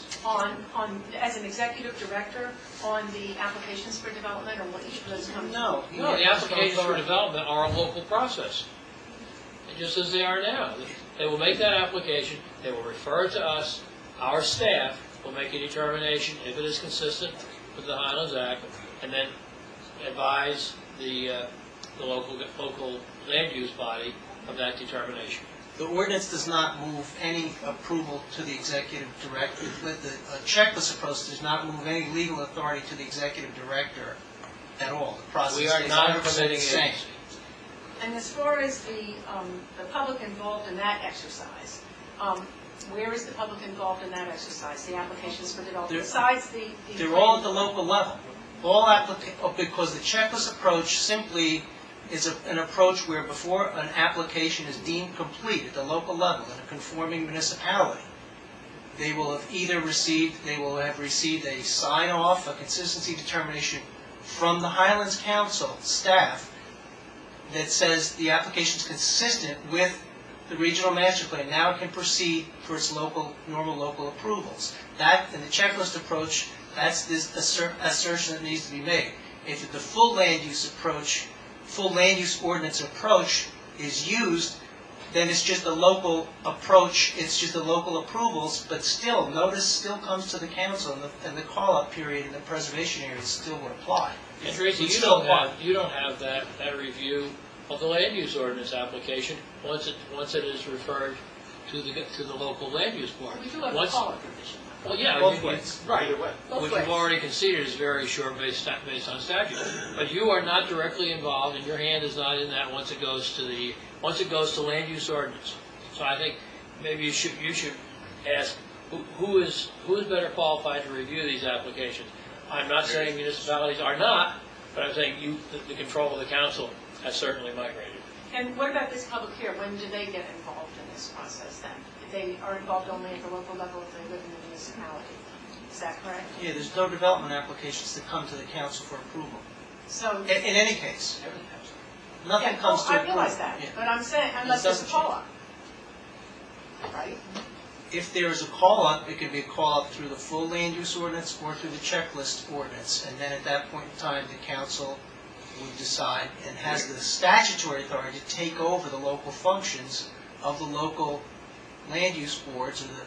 as an executive director on the applications for development, or will each of those come? No. No, the applications for development are a local process, just as they are now. They will make that application, they will refer it to us, our staff will make a determination if it is consistent with the Highlands Act, and then advise the local land use body of that determination. The ordinance does not move any approval to the executive director. The checklist approach does not move any legal authority to the executive director at all. The process We are stays not 100% the permitting same. agency. And as far as the public involved in that exercise, where is the public involved in that exercise, the applications for development, besides the... They're all at the local level. Because the checklist approach simply is an approach where before an application is deemed complete at the local level in a conforming municipality, they will have received a sign-off, a consistency determination from the Highlands Council staff that says the application is consistent with the regional master plan. Now it can proceed for its normal local approvals. That, in the checklist approach, that's this assertion that needs to be made. If the full land use ordinance approach is used, then it's just a local approach, it's just the local approvals, but still, notice still comes to the council, and the call-up period and the preservation area still would apply. And Tracy, Would you still don't have that review of the land use ordinance application once it is referred to the local land use board. We do have a call-up provision. Well, yeah, Both ways. Right. Both Which ways. you've already conceded is very short based on statute. But you are not directly involved, and your hand is not in that once it goes to land use ordinance. So I think maybe you should ask who is better qualified to review these applications? I'm not saying municipalities are not, but I'm saying the control of the council has certainly migrated. And what about this public hearing? When do they get involved in this process then? They are involved only at the local level if they live in the municipality. Is that correct? Yeah, there's no development applications that come to the council for approval. So, In any case. Nothing yeah, comes to I approval. realize that, Yeah. but I'm saying, unless there's a doesn't change. call-up. Right? If there is a call-up, it could be a call-up through the full land use ordinance or through the checklist ordinance, and then at that point in time, the council would decide and has the statutory authority to take over the local functions of the local land use boards, or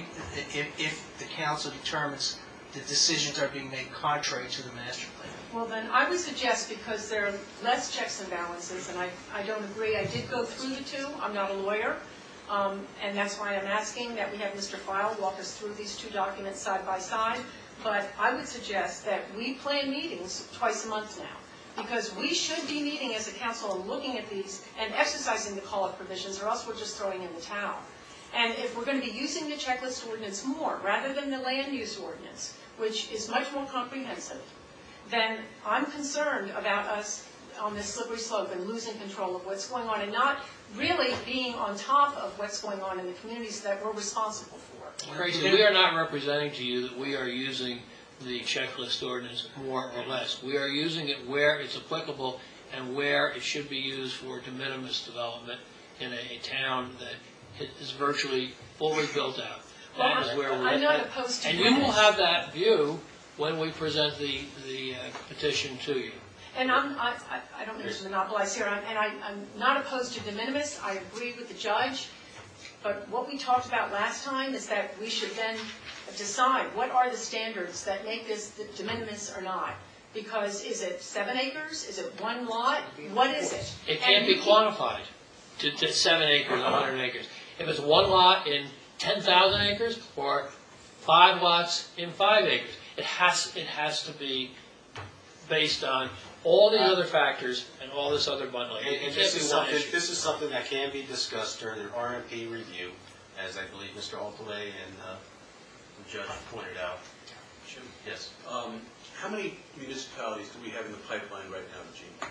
if the council determines the decisions are being made contrary to the master plan. Well, then I would suggest, because there are less checks and balances, and I don't agree, I did go through the two, I'm not a lawyer, and that's why I'm asking that we have Mr. File walk us through these two documents side by side, but I would suggest that we plan meetings twice a month now, because we should be meeting as a council and looking at these and exercising the call-up provisions, or else we're just throwing in the towel. And if we're going to be using the checklist ordinance more, rather than the land use ordinance, which is much more comprehensive, then I'm concerned about us on this slippery slope and losing control of what's going on and not really being on top of what's going on in the communities that we're responsible for. Tracy, we are not representing to you that we are using the checklist ordinance more or less. We are using it where it's applicable and where it should be used for de minimis development in a town that is virtually fully built out. That is where we're I'm not at. opposed to And doing you will this. have that view when we present the petition to you. And I don't mean to monopolize here, and I'm not opposed to de minimis. I agree with the judge. But what we talked about last time is that we should then decide what are the standards that make this de minimis or not. Because is it 7 acres? Is it one lot? What is it? It can't be quantified to 7 acres, 100 acres. If it's one lot in 10,000 acres or 5 lots in 5 acres, it has to be based on all the other factors and all this other bundling. It And can't be one issue. this is something that can be discussed during the RMP review, as I believe Mr. Altalay and the judge pointed out. Jim, Yes. how many municipalities do we have in the pipeline right now, Gene?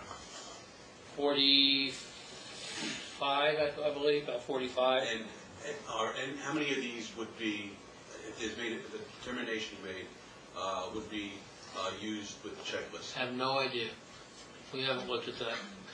45, I believe, about 45. And how many of these would be, if there's made a determination made, would be used with the checklist? I have no idea. We haven't looked at that.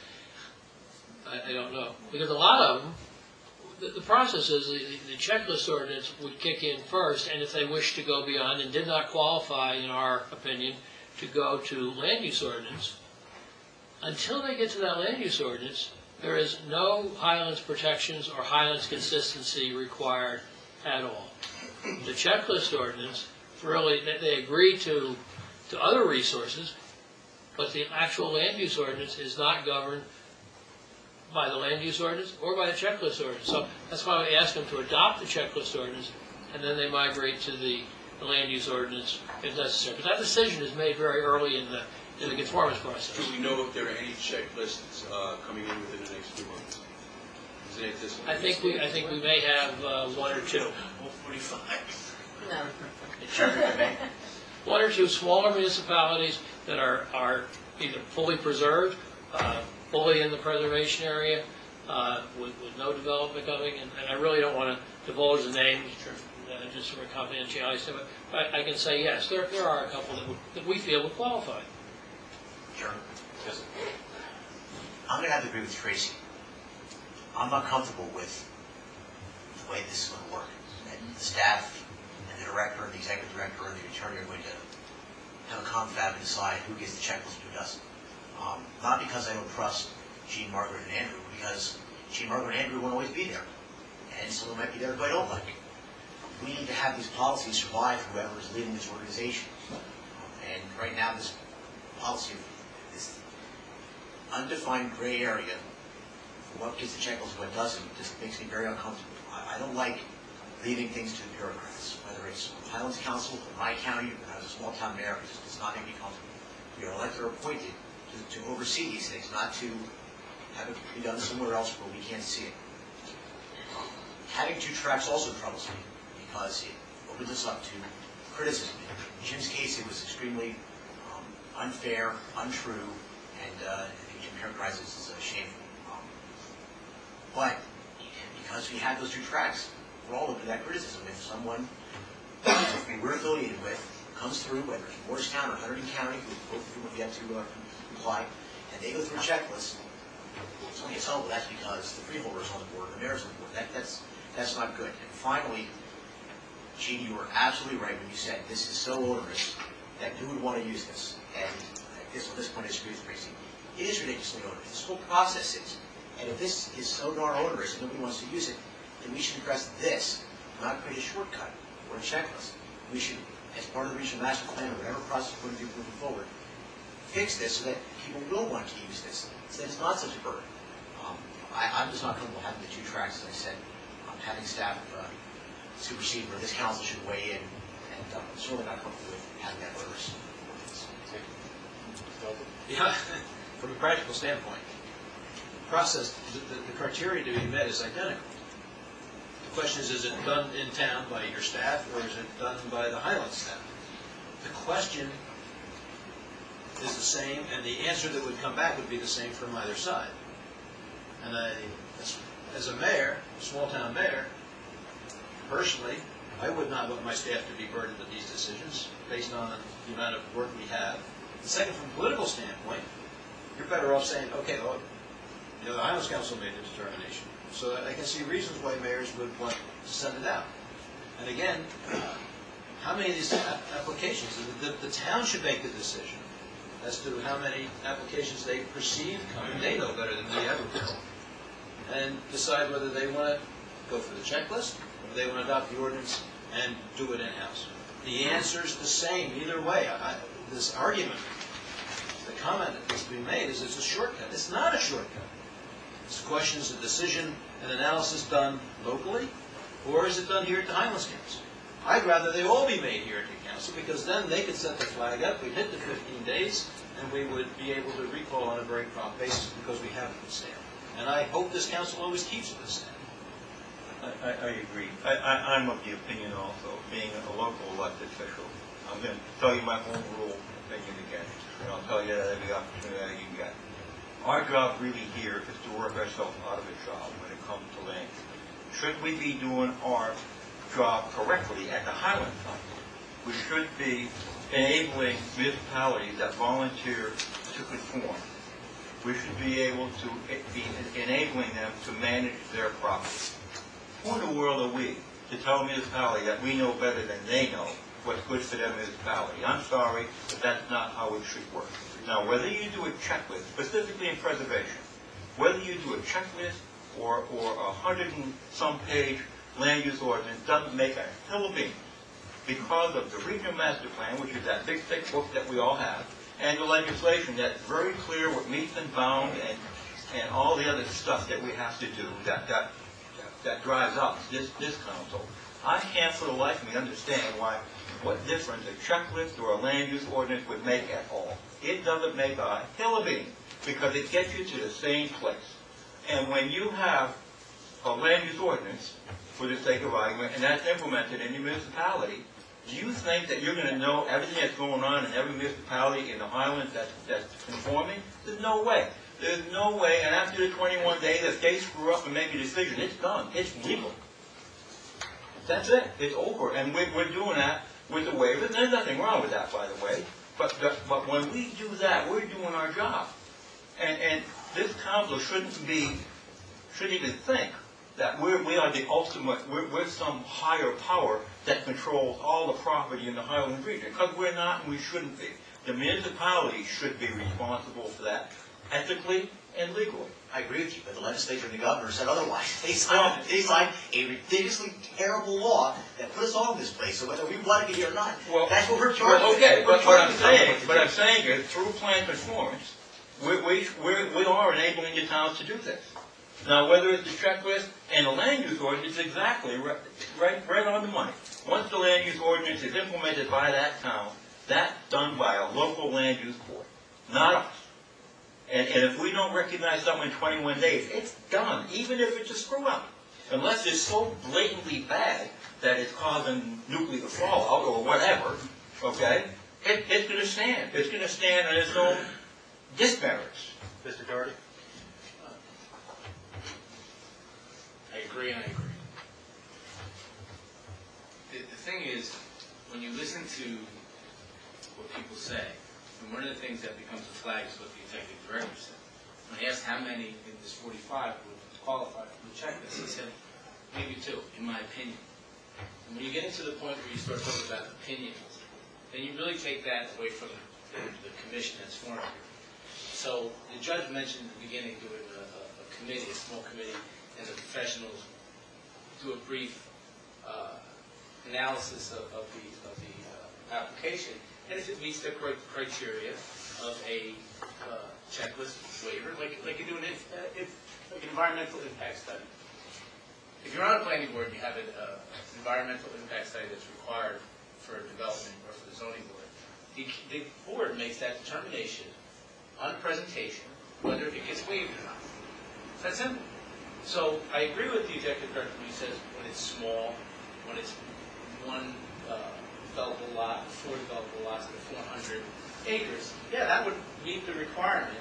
I don't know. Because a lot of them, the process is the checklist ordinance would kick in first, and if they wish to go beyond and did not qualify, in our opinion, to go to land use ordinance, until they get to that land use ordinance, there is no Highlands protections or Highlands consistency required at all. The checklist ordinance, really, they agree to other resources, but the actual land use ordinance is not governed by the land use ordinance or by the checklist ordinance. So that's why we ask them to adopt the checklist ordinance, and then they migrate to the land use ordinance if necessary. But that decision is made very early in the conformance process. Do we know if there are any checklists coming in within the next few months? Is it anticipated? I think we may have 1 or 2. 45. No. One or two smaller municipalities that are either fully preserved, fully in the preservation area, with no development coming, and I really don't want to divulge the names, just for confidentiality, but I can say yes, there are a couple that we feel would qualify. Sure. Yes. I'm going to have to agree with Tracy. I'm not comfortable with the way this is going to work. That the staff and the director, and the executive director, and the attorney are going to have a confab and decide who gets the checklist and who doesn't. Not because I don't trust Jean, Margaret, and Andrew, because Jean, Margaret, and Andrew won't always be there. And some of them might be there who I don't like. We need to have these policies survive whoever is leading this organization. And right now, this policy, this undefined gray area for what gets the checklist and what doesn't, just makes me very uncomfortable. I don't like leaving things to the bureaucrats, whether it's Highlands Council or my county, or as a small town mayor, it just does not make me comfortable. We are elected or appointed to oversee these things, not to have it be done somewhere else where we can't see it. Having 2 tracks also troubles me, because it open this up to criticism. In Jim's case, it was extremely unfair, untrue, and I think Jim characterizes it as shameful. But because we had those two tracks, we're all open to that criticism. If someone we're affiliated with comes through, whether it's Morristown or Hunterdon County, who both of whom have yet to comply, and they go through a checklist, somebody gets told, well, that's because the freeholder is on the board, the mayor's on the board. That's not good. And finally, Gene, you were absolutely right when you said this is so onerous that who would want to use this? And I guess at this point I disagree with Tracy. It is ridiculously onerous. This whole process is. And if this is so darn onerous and nobody wants to use it, then we should address this, not create a shortcut or a checklist. We should, as part of the regional master plan or whatever process we're going to do moving forward, fix this so that people will want to use this, so that it's not such a burden. I'm just not comfortable having the two tracks, as I said, having staff supersede where this council should weigh in, and I'm certainly not comfortable with having that onerous. Yeah, from a practical standpoint, process, the criteria to be met is identical. The question is it done in town by your staff, or is it done by the Highland staff? The question is the same, and the answer that would come back would be the same from either side. And as a mayor, a small-town mayor, personally, I would not want my staff to be burdened with these decisions based on the amount of work we have. And second, from a political standpoint, you're better off saying, okay, well, the Highlands Council made the determination. So I can see reasons why mayors would want to send it out. And again, how many of these applications, the town should make the decision as to how many applications they perceive coming. They know better than we ever will. And decide whether they want to go for the checklist, or they want to adopt the ordinance and do it in-house. The answer is the same either way. This argument, the comment that's being made is it's a shortcut. It's not a shortcut. This question is a decision and analysis done locally, or is it done here at the Highlands Council? I'd rather they all be made here at the council, because then they could set the flag up, we'd hit the 15 days, and we would be able to recall on a very prompt basis because we have it stamp. And I hope this council always keeps it the stamp. I agree. I'm of the opinion also, being a local elected official, I'm going to tell you my home rule opinion again, and I'll tell you that every opportunity I can get. Our job really here is to work ourselves out of a job when it comes to land. Should we be doing our job correctly at the Highland Council, we should be enabling municipalities that volunteer to conform. We should be able to be enabling them to manage their property. Who in the world are we to tell a municipality that we know better than they know what's good for their municipality? I'm sorry, but that's not how it should work. Now, whether you do a checklist, specifically in preservation, whether you do a checklist or a 100-and-some page land use ordinance doesn't make a hill of beans, because of the regional master plan, which is that big thick book that we all have, and the legislation that's very clear what meets and bounds and all the other stuff that we have to do that drives up this council. I can't for the life of me understand what difference a checklist or a land use ordinance would make at all. It doesn't make a hill of beans, because it gets you to the same place. And when you have a land use ordinance, for the sake of argument, and that's implemented in your municipality, do you think that you're going to know everything that's going on in every municipality in the Highlands that's conforming? There's no way. There's no way, and after the 21 days, if they screw up and make a decision, it's done. It's legal. That's it. It's over. And we're doing that with the waiver. There's nothing wrong with that, by the way. But when we do that, we're doing our job. And this council shouldn't even think that we are the ultimate, we're some higher power that controls all the property in the Highlands region, because we're not and we shouldn't be. The municipalities should be responsible for that, ethically and legally. I agree with you, but the legislature and the governor said otherwise. They signed a ridiculously terrible law that put us all in this place, so whether we want to be here or not, that's what we're charged with. Okay, but what I'm saying is, through plan conformance, we are enabling the towns to do this. Now, whether it's the checklist and the land use ordinance, it's exactly right on the money. Once the land use ordinance is implemented by that town, that's done by a local land use board, not us. And if we don't recognize something in 21 days, it's done, even if it's a screw up. unless it's so blatantly bad that it's causing nuclear fallout or whatever, okay, it's going to stand. It's going to stand on its own dismerits. Mr. Doherty? I agree and I agree. The thing is, when you listen to what people say, and one of the things that becomes a flag is what the executive director said. When I asked how many in this 45 would qualify for the checklist, he said, maybe 2, in my opinion. And when you get into the point where you start talking about opinions, then you really take that away from the commission that's formed here. So the judge mentioned at the beginning doing a committee, a small committee, and the professionals do a brief analysis of the application, and if it meets the criteria of a checklist waiver, like you do like an environmental impact study. If you're on a planning board and you have an environmental impact study that's required for development or for the zoning board, the board makes that determination on presentation whether it gets waived or not. It's that simple. So I agree with the executive director when he says when it's small, when it's one developable lot, 4 developable lots that are 400 acres, yeah, that would meet the requirement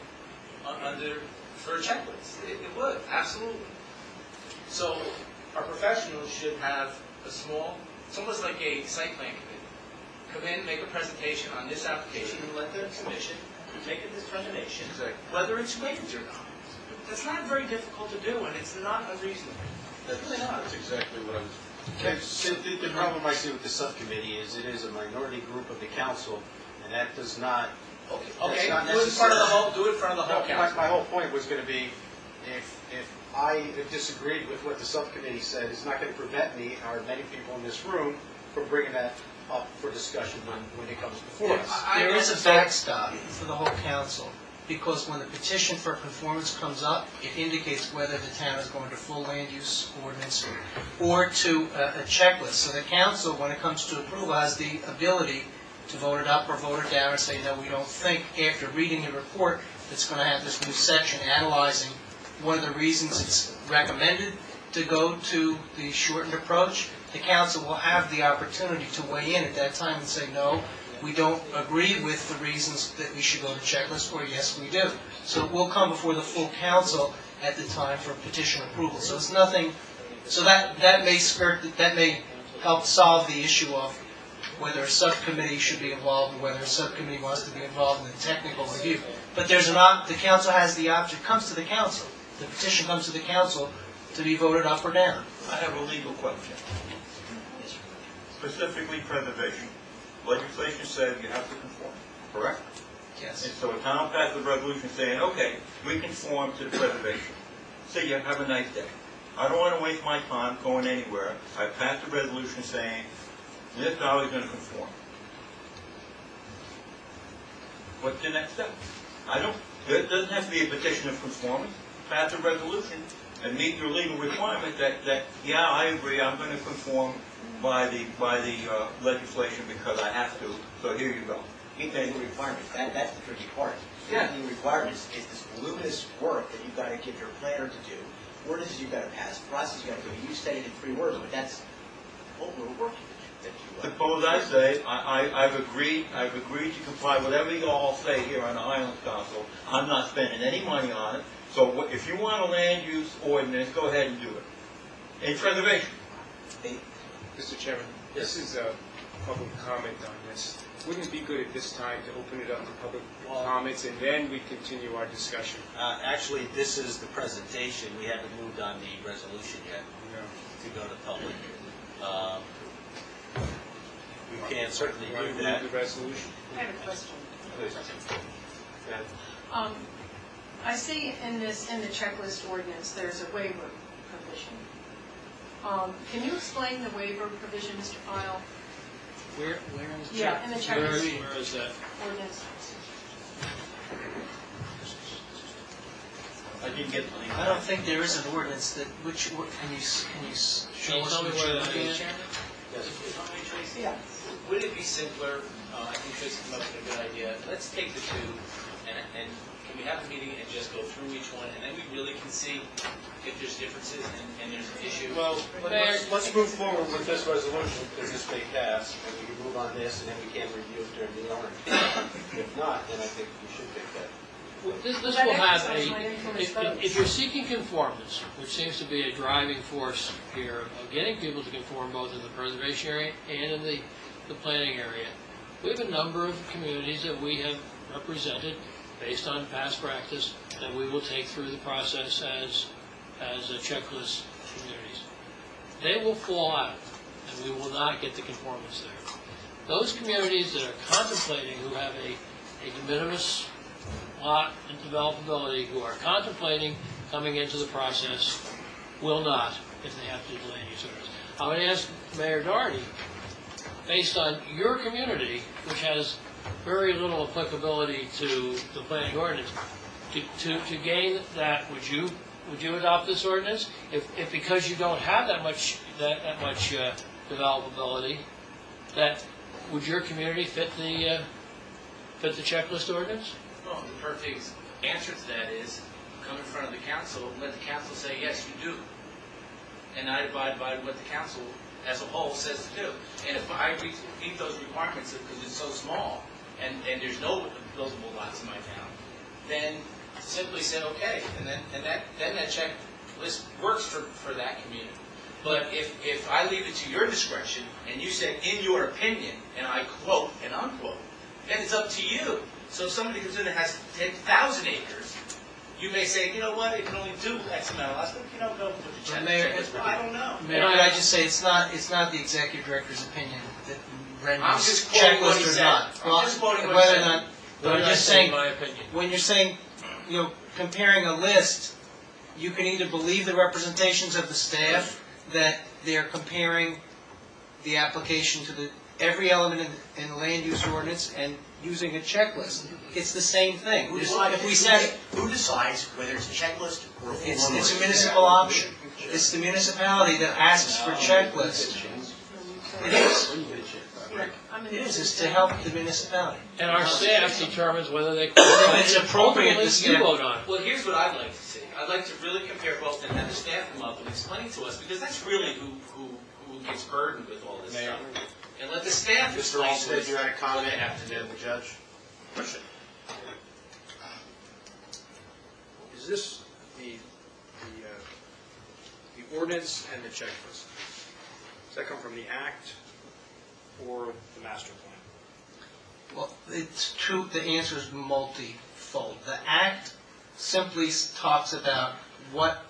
for a checklist. It would, absolutely. So our professionals should have a small, it's almost like a site plan committee. Come in, make a presentation on this application, and let the commission make a determination whether it's waived or not. That's not very difficult to do, and it's not unreasonable. It's really not. That's exactly what I was. The problem I see with the subcommittee is it is a minority group of the council, and that does not. Okay, do it in front of the whole. Do it in front of the whole council. My whole point was going to be, if I disagreed with what the subcommittee said, it's not going to prevent me or many people in this room from bringing that up for discussion when it comes before us. There is a backstop for the whole council, because when the petition for conformance comes up, it indicates whether the town is going to full land use ordinance or to a checklist. So the council, when it comes to approval, has the ability to vote it up or vote it down and say, no, we don't think, after reading the report, it's going to have this new section analyzing one of the reasons it's recommended to go to the shortened approach. The council will have the opportunity to weigh in at that time and say, no, we don't agree with the reasons that we should go to checklist, or yes, we do. So it will come before the full council at the time for petition approval. So it's nothing, so that may help solve the issue of whether a subcommittee should be involved and whether a subcommittee wants to be involved in the technical review. But the council has the option, it comes to the council. The petition comes to the council to be voted up or down. I have a legal question. Specifically preservation. Legislation says you have to conform, correct? Yes. And so a town passed a resolution saying, okay, we conform to the preservation. Say you have a nice day. I don't want to waste my time going anywhere. I passed a resolution saying, this town is going to conform. What's the next step? There doesn't have to be a petition of conformance. Pass a resolution and meet your legal requirement that yeah, I agree, I'm going to conform by the legislation because I have to, so here you go. Meet the legal requirements, that's the tricky part. Yeah. The legal requirements is this voluminous work that you've got to give your planner to do, ordinances you've got to pass, process you've got to do. You said it in 3 words, but that's a whole little work that you Suppose I say, I've agreed to comply with whatever you all say here on the Islands Council. I'm not spending any money on it. So if you want a land use ordinance, go ahead and do it. In preservation. Mr. Chairman, this is a public comment on this. Wouldn't it be good at this time to open it up to public comments and then we continue our discussion? Actually, this is the presentation. We haven't moved on the resolution yet to go to public. We can certainly do that. The resolution. I have a question. Please. I see in the checklist ordinance, there's a waiver provision. Can you explain the waiver provision, Mr. File? Where is that? Yeah, in the checklist Where is that? ordinance. I didn't get the link. I don't think there is an ordinance that, can you show us tell me which where you're that looking is? at? Yes, if I may, Tracy? Yeah. Would it be simpler, I think Tracy came up with a good idea, let's take the 2 and and can we have a meeting and just go through each one, and then we really can see if there's differences and there's an issue? Well, let's move forward with this resolution, because this may pass, and we can move on this, and then we can review it during the orange. If not, then I think we should take that. This will have if you're seeking conformance, which seems to be a driving force here of getting people to conform both in the preservation area and in the planning area, we have a number of communities that we have represented based on past practice that we will take through the process as a checklist communities. They will fall out, and we will not get the conformance there. Those communities that are contemplating, who have a de minimis lot and developability, who are contemplating coming into the process, will not if they have to do land use ordinance. I would ask Mayor Doherty, based on your community, which has very little applicability to the planning ordinance, to gain that, would you adopt this ordinance? If because you don't have that much developability, that would your community fit the checklist ordinance? Well, the perfect answer to that is come in front of the council and let the council say, yes, you do. And I abide by what the council as a whole says to do. And if I meet those requirements because it's so small and there's no buildable lots in my town, then simply say, okay, and then that checklist works for that community. But if I leave it to your discretion and you said, in your opinion, and I quote and unquote, then it's up to you. So if somebody comes in that has 10,000 acres, you may say, you know what, it can only do X amount of lots, but go with the checklist. Well, I don't know. Mayor, I just say it's not the executive director's opinion that renders I'm just quoting what he checklist or said. not. I'm just quoting what he Whether or said. not, but I'm just saying, my opinion. when you're saying, comparing a list, you can either believe the representations of the staff that they're comparing the application to every element in the land use ordinance and using a checklist. It's the same thing. Who If we said decides whether it's a checklist or a full it's list? a municipal option. It's the municipality that asks for checklist. It is. It is. It's to help the municipality. And our staff determines whether they If it's appropriate, the you staff. vote on it. Well, here's what I'd like to see. I'd like to really compare both and have the staff come up and explain to us, because that's really who gets burdened with all this stuff. And let the staff Mr. explain to Alstead, us you had a what comment they have to do. to the judge? Is this the ordinance and the checklist? Does that come from the act or the master plan? Well, it's true. The answer is multifold. The Act simply talks about what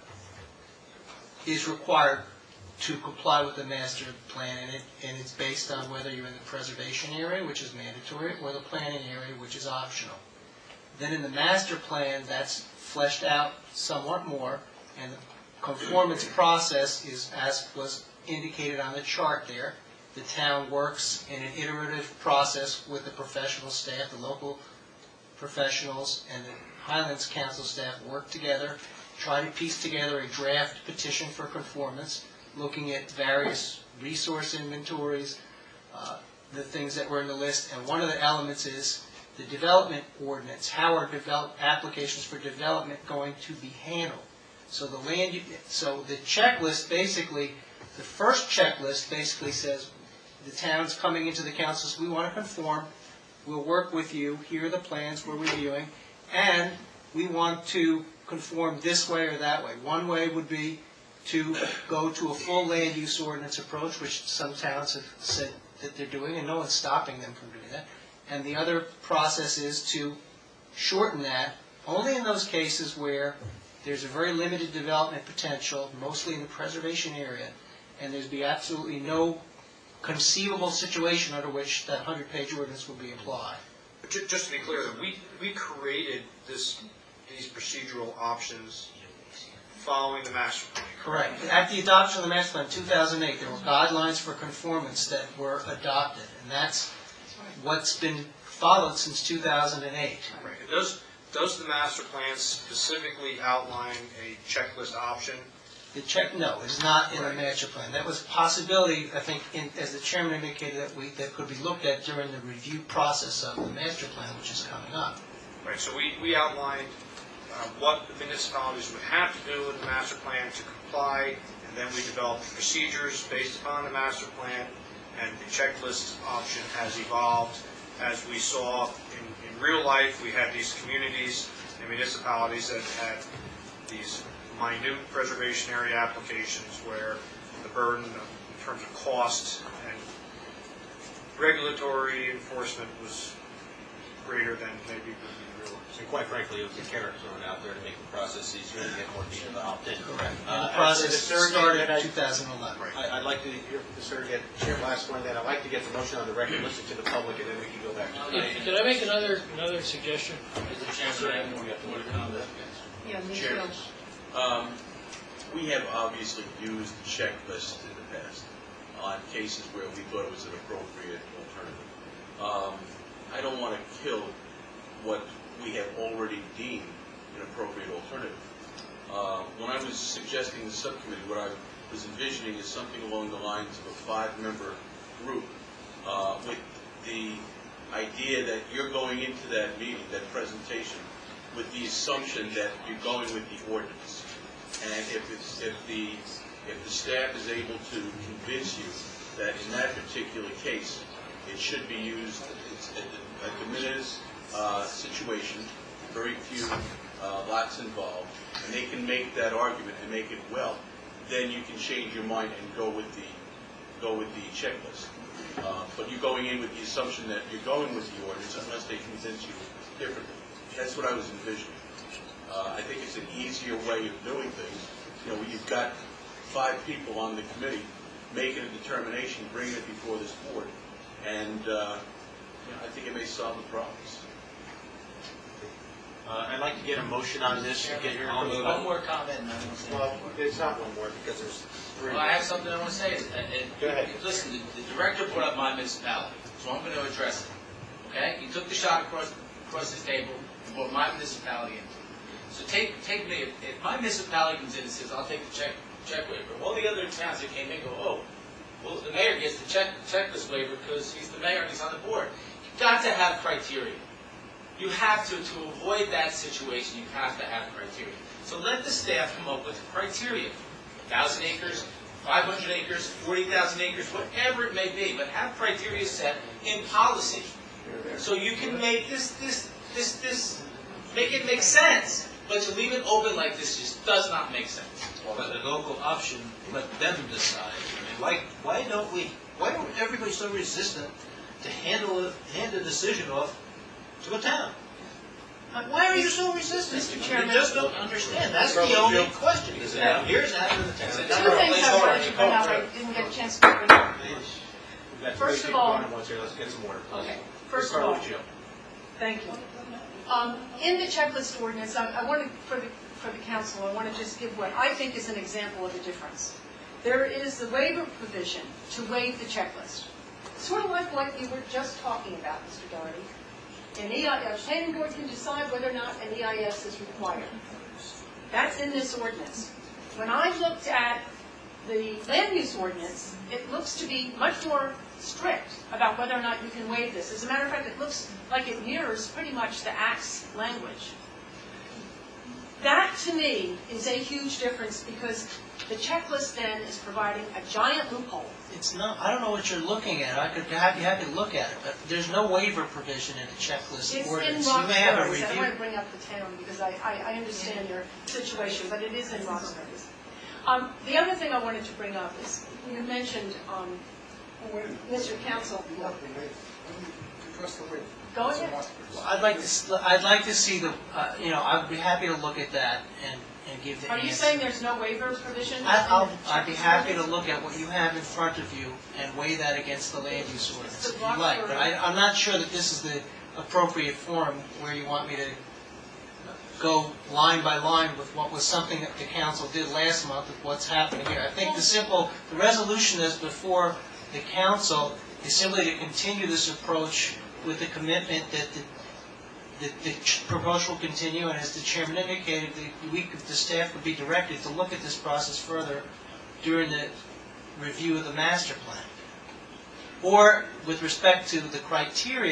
is required to comply with the master plan, and it's based on whether you're in the preservation area, which is mandatory, or the planning area, which is optional. Then in the master plan, that's fleshed out somewhat more, and the conformance process is, as was indicated on the chart there, the town works in an iterative process with the professional staff, the local professionals, and the Highlands Council staff work together, try to piece together a draft petition for conformance, looking at various resource inventories, the things that were in the list, and one of the elements is the development ordinance. How are applications for development going to be handled? So the checklist basically, the first checklist basically says the town's coming into the council, says we want to conform, we'll work with you, here are the plans we're reviewing, and we want to conform this way or that way. One way would be to go to a full land use ordinance approach, which some towns have said that they're doing, and no one's stopping them from doing that. And the other process is to shorten that, only in those cases where there's a very limited development potential, mostly in the preservation area, and there's be absolutely no conceivable situation under which that 100-page ordinance will be applied. But just to be clear, we created these procedural options following the master plan. Correct. At the adoption of the master plan in 2008, there were guidelines for conformance that were adopted, and that's what's been followed since 2008. Right. Does the master plan specifically outline a checklist option? No, it's not in the master plan. That was a possibility, I think, as the chairman indicated, that could be looked at during the review process of the master plan, which is coming up. Right, so we outlined what the municipalities would have to do in the master plan to comply, and then we developed procedures based upon the master plan, and the checklist option has evolved. As we saw in real life, we had these communities and municipalities that had these minute preservation area applications where the burden in terms of cost and regulatory enforcement was greater than maybe would be realized. And quite frankly, it was a carrot thrown out there to make the process easier to get more people involved in. Correct. And The process started in I- 2011. I'd like to hear the surrogate chair last one, that I'd like to get the motion on the record, listen to the public, and then we can go back to the... Could I make another suggestion? Mr. Chairman, we have to comment. Yeah, me Chair. too. We have obviously used the checklist in the past on cases where we thought it was an appropriate alternative. I don't want to kill what we have already deemed an appropriate alternative. When I was suggesting the subcommittee, what I was envisioning is something along the lines of a 5-member group with the idea that you're going into that meeting, that presentation, with the assumption that you're going with the ordinance. And if the staff is able to convince you that in that particular case it should be used, it's a de minimis situation, very few lots involved, and they can make that argument and make it well, then you can change your mind and go with the checklist. But you're going in with the assumption that you're going with the ordinance unless they convince you differently. That's what I was envisioning. I think it's an easier way of doing things. You know, you've got 5 people on the committee making a determination, bringing it before this board, and I think it may solve the problems. I'd like to get a motion on this and get your... One more comment, and then we'll say. Well, it's not one more, because there's 3. Well, I have something I want to say. Go ahead. Listen, the director brought up my municipality, so I'm going to address it. Okay? He took the shot across the table and brought my municipality in. So take me, if my municipality comes in and says, I'll take the check waiver, all the other towns that came in go, oh, well, the mayor gets the checklist waiver because he's the mayor and he's on the board. You've got to have criteria. You have to avoid that situation, you have to have criteria. So let the staff come up with criteria. 1,000 acres, 500 acres, 40,000 acres, whatever it may be, but have criteria set in policy. So you can make make it make sense. But to leave it open like this just does not make sense. But the local option, let them decide. I mean, why don't everybody so resistant to hand the decision off to a town? Why are you so resistant? Mr. Chairman. You just don't understand. That's the only question. Is that here's happening in the town. Two things I wanted to bring up, I didn't get a chance to bring up. First of all- Let's get some order. Okay, first of all, Start with Jill. thank you. In the checklist ordinance, I wanted, for the council, I want to just give what I think is an example of the difference. There is the waiver provision to waive the checklist. Sort of like what you were just talking about, Mr. Doherty. A planning board can decide whether or not an EIS is required. That's in this ordinance. When I looked at the land use ordinance, it looks to be much more strict about whether or not you can waive this. As a matter of fact, it looks like it mirrors pretty much the Act's language. That, to me, is a huge difference because the checklist then is providing a giant loophole. It's not, I don't know what you're looking at. I could be happy to look at it, but there's no waiver provision in the checklist It's in ordinance. You may have a Roxbury's. I don't want review. to bring up the town because I understand your situation, but it is in Roxbury's. The other thing I wanted to bring up is, you mentioned, Mr. Counsel. Go ahead. I'd like to see the, I'd be happy to look at that and give the Are answer. you saying there's no waiver provision? I'd be happy to look at what you have in front of you and weigh that against the land use ordinance if you'd like. But I'm not sure that this is the appropriate forum where you want me to go line by line with what was something that the council did last month with what's happening here. I think the resolution that's before the council is simply to continue this approach with the commitment that the proposal will continue, and as the chairman indicated, the staff would be directed to look at this process further during the review of the master plan. Or, with respect to the criteria,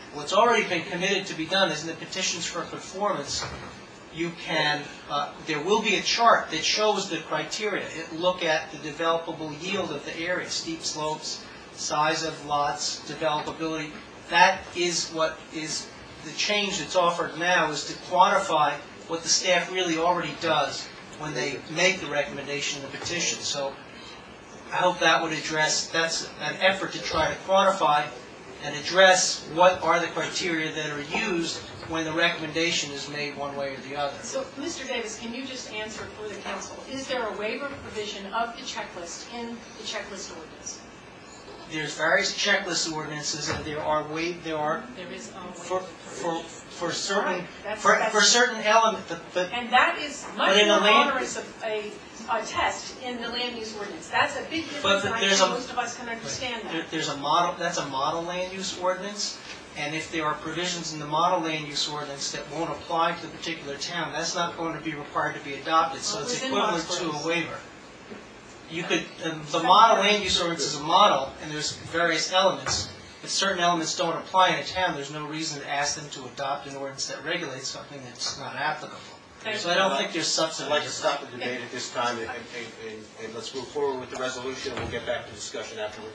what's already been committed to be done is in the petitions for conformance, you can, there will be a chart that shows the criteria. It look at the developable yield of the area, steep slopes, size of lots, developability. That is what is the change that's offered now, is to quantify what the staff really already does when they make the recommendation in the petition. So I hope that would address, that's an effort to try to quantify and address what are the criteria that are used when the recommendation is made one way or the other. So, Mr. Davis, can you just answer for the council, is there a waiver provision of the checklist in the checklist ordinance? There's various checklist ordinances, and there is for certain elements, but and that is much more onerous of a test in the land use ordinance. That's a big difference, and I think most of us can understand that. There's a model, that's a model land use ordinance, and if there are provisions in the model land use ordinance that won't apply to a particular town, that's not going to be required to be adopted, so it's equivalent to a waiver. You could, the model land use ordinance is a model, and there's various elements. If certain elements don't apply in a town, there's no reason to ask them to adopt an ordinance that regulates something that's not applicable. So I don't think there's substance. I'd like to stop the debate at this time, and let's move forward with the resolution, and we'll get back to discussion afterwards.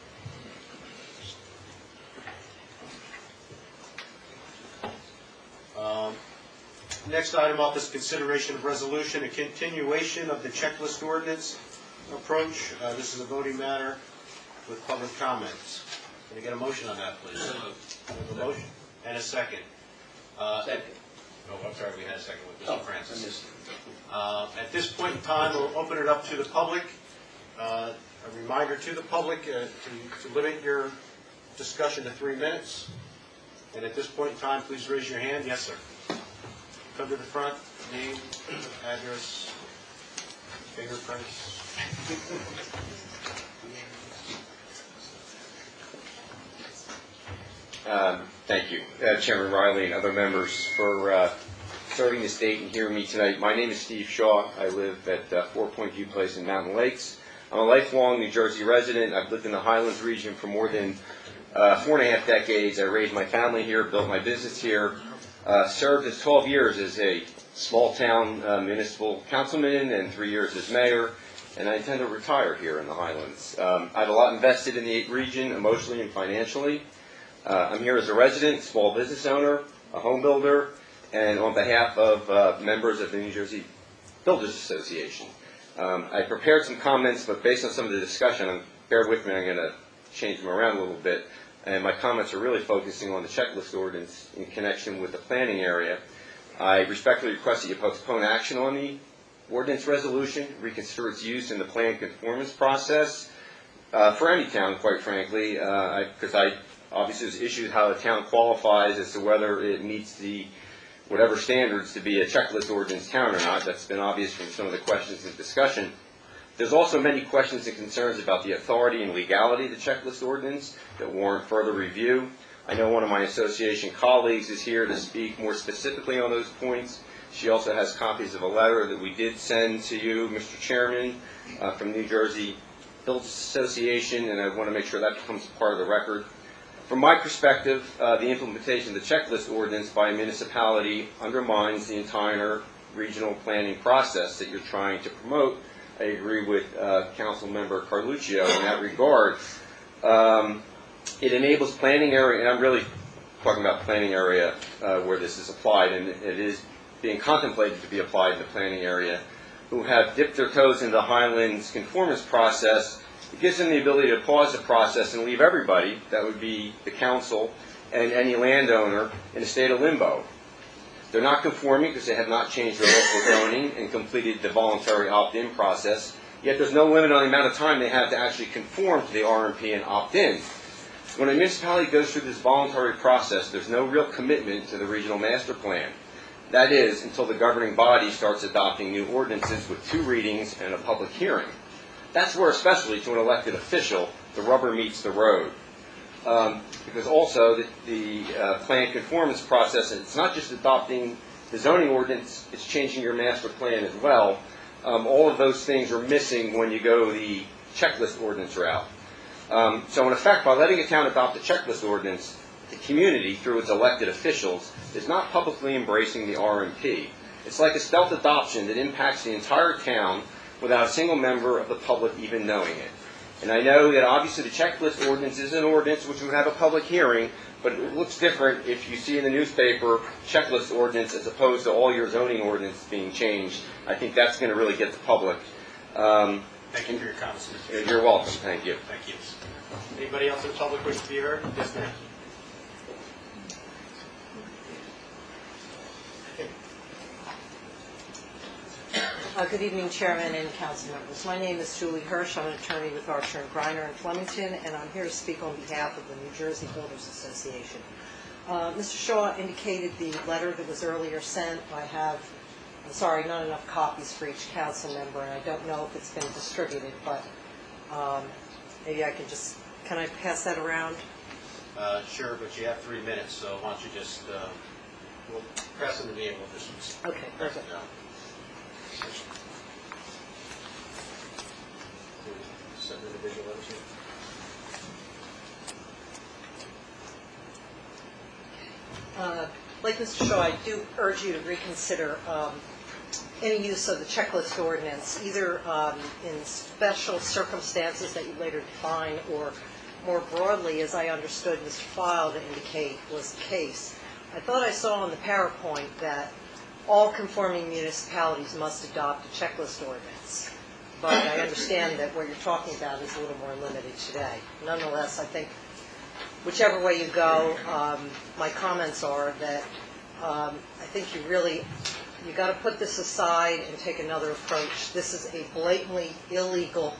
Next item up is consideration of resolution, a continuation of the checklist ordinance approach. This is a voting matter with public comments. Can I get a motion on that, please? A motion and a second. Second. Oh, I'm sorry, we had a second with Mr. Francis. At this point in time, we'll open it up to the public. A reminder to the public to limit your discussion to 3 minutes. And at this point in time, please raise your hand. Yes, sir. Come to the front. Name, address, fingerprints. Thank you, Chairman Riley and other members, for serving the state and hearing me tonight. My name is Steve Shaw. I live at 4 Point View Place in Mountain Lakes. I'm a lifelong New Jersey resident. I've lived in the Highlands region for more than 4.5 decades. I raised my family here, built my business here, served as 12 years as a small-town municipal councilman and 3 years as mayor, and I intend to retire here in the Highlands. I have a lot invested in the region, emotionally and financially. I'm here as a resident, small business owner, a home builder, and on behalf of members of the New Jersey Builders Association. I prepared some comments, but based on some of the discussion, bear with me, I'm going to change them around a little bit, and my comments are really focusing on the checklist ordinance in connection with the planning area. I respectfully request that you postpone action on the ordinance resolution, reconsider its use in the plan conformance process for any town, quite frankly, because obviously there's issues how the town qualifies as to whether it meets the whatever standards to be a checklist ordinance town or not. That's been obvious from some of the questions and discussion. There's also many questions and concerns about the authority and legality of the checklist ordinance that warrant further review. I know one of my association colleagues is here to speak more specifically on those points. She also has copies of a letter that we did send to you, Mr. Chairman, from New Jersey Builders Association, and I want to make sure that becomes part of the record. From my perspective, the implementation of the checklist ordinance by a municipality undermines the entire regional planning process that you're trying to promote. I agree with Council Member Carluccio in that regard. It enables planning area, and I'm really talking about planning area where this is applied, and it is being contemplated to be applied in the planning area, who have dipped their toes in the Highlands conformance process. It gives them the ability to pause the process and leave everybody, that would be the council and any landowner, in a state of limbo. They're not conforming because they have not changed their local zoning and completed the voluntary opt-in process, yet there's no limit on the amount of time they have to actually conform to the RMP and opt-in. When a municipality goes through this voluntary process, there's no real commitment to the regional master plan. That is, until the governing body starts adopting new ordinances with 2 readings and a public hearing. That's where, especially to an elected official, the rubber meets the road. Because also the plan conformance process, it's not just adopting the zoning ordinance, it's changing your master plan as well. All of those things are missing when you go the checklist ordinance route. So in effect, by letting a town adopt a checklist ordinance, the community, through its elected officials, is not publicly embracing the RMP. It's like a stealth adoption that impacts the entire town without a single member of the public even knowing it. And I know that obviously the checklist ordinance is an ordinance which would have a public hearing, but it looks different if you see in the newspaper checklist ordinance as opposed to all your zoning ordinance being changed. I think that's going to really get the public. Thank you for your comments, Mr. Chairman. You're welcome. Thank you. Thank you. Anybody else in the public wish to be heard? Yes, ma'am. Good evening, Chairman and council members. My name is Julie Hirsch. I'm an attorney with Archer & Greiner in Flemington, and I'm here to speak on behalf of the New Jersey Builders Association. Mr. Shaw indicated the letter that was earlier sent. I'm sorry, not enough copies for each council member, and I don't know if it's been distributed, but maybe I can I pass that around? Sure, but you have 3 minutes, so why don't you just, we'll press them to me and we'll just... Okay, perfect. Send individual letters here. Like Mr. Shaw, I do urge you to reconsider any use of the checklist ordinance, either in special circumstances that you later define, or more broadly, as I understood Mr. File to indicate was the case. I thought I saw on the PowerPoint that all conforming municipalities must adopt a checklist ordinance. But I understand that what you're talking about is a little more limited today. Nonetheless, I think whichever way you go, my comments are that I think you got to put this aside and take another approach. This is a blatantly illegal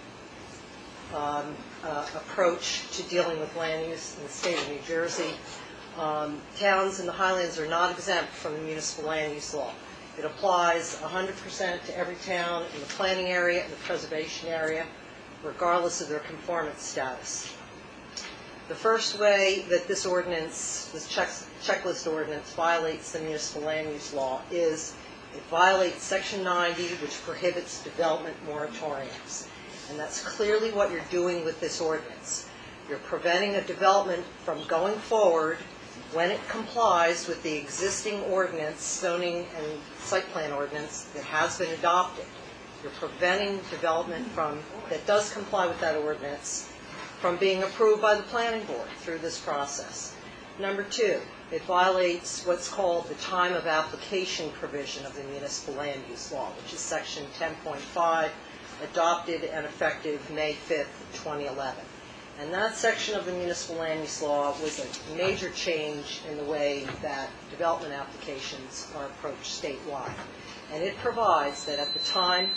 approach to dealing with land use in the state of New Jersey. Towns in the Highlands are not exempt from the municipal land use law. It applies 100% to every town in the planning area and the preservation area, regardless of their conformance status. The first way that this ordinance, this checklist ordinance, violates the municipal land use law is it violates Section 90, which prohibits development moratoriums. And that's clearly what you're doing with this ordinance. You're preventing a development from going forward when it complies with the existing ordinance, zoning and site plan ordinance that has been adopted. You're preventing development that does comply with that ordinance from being approved by the planning board through this process. Number 2, it violates what's called the time of application provision of the municipal land use law, which is Section 10.5, adopted and effective May 5th, 2011. And that section of the municipal land use law was a major change in the way that development applications are approached statewide. And it provides that at the time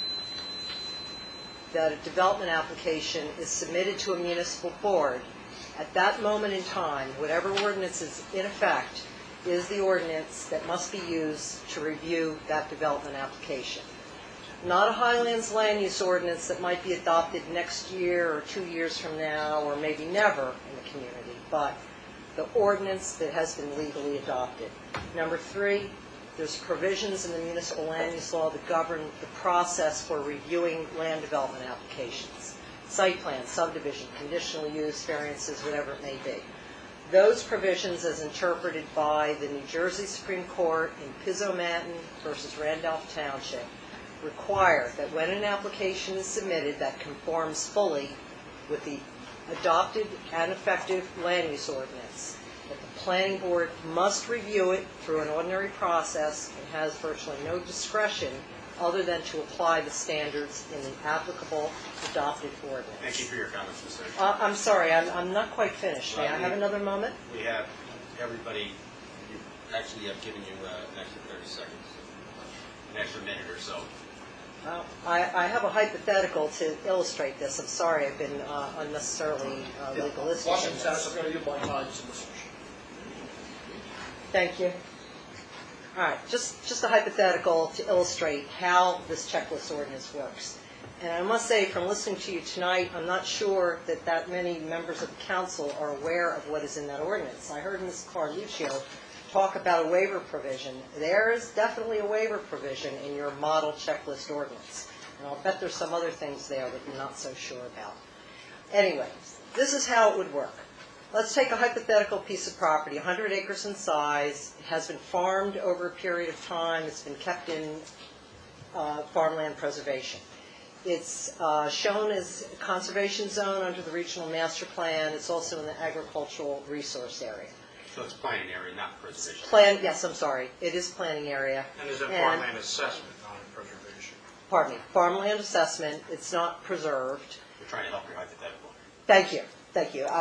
that a development application is submitted to a municipal board, at that moment in time, whatever ordinance is in effect is the ordinance that must be used to review that development application. Not a Highlands land use ordinance that might be adopted next year or 2 years from now or maybe never in the community, but the ordinance that has been legally adopted. Number 3, there's provisions in the municipal land use law that govern the process for reviewing land development applications. Site plans, subdivision, conditional use, variances, whatever it may be. Those provisions, as interpreted by the New Jersey Supreme Court in Pizzo-Manton versus Randolph Township, require that when an application is submitted that conforms fully with the adopted and effective land use ordinance, that the planning board must review it through an ordinary process and has virtually no discretion other than to apply the standards in the applicable adopted ordinance. Thank you for your comments, Ms. Hirsch. I'm sorry, I'm not quite finished. May I have another moment? We have everybody, actually I've given you an extra 30 seconds, an extra minute or so. Well, I have a hypothetical to illustrate this. I'm sorry, I've been unnecessarily legalistic. Washington House, I'm going to give my time to Mr. Thank you. All right, just a hypothetical to illustrate how this checklist ordinance works. And I must say, from listening to you tonight, I'm not sure that many members of the council are aware of what is in that ordinance. I heard Ms. Carluccio talk about a waiver provision. There is definitely a waiver provision in your model checklist ordinance. And I'll bet there's some other things there that I'm not so sure about. Anyway, this is how it would work. let's take a hypothetical piece of property, 100 acres in size. It has been farmed over a period of time. It's been kept in farmland preservation. It's shown as a conservation zone under the regional master plan. It's also in the agricultural resource area. So it's planning area, not preservation. Yes, I'm sorry. It is planning area. And there's a farmland assessment, not a preservation. Pardon me, farmland assessment. It's not preserved. We're trying to help your hypothetical. Thank you, thank you.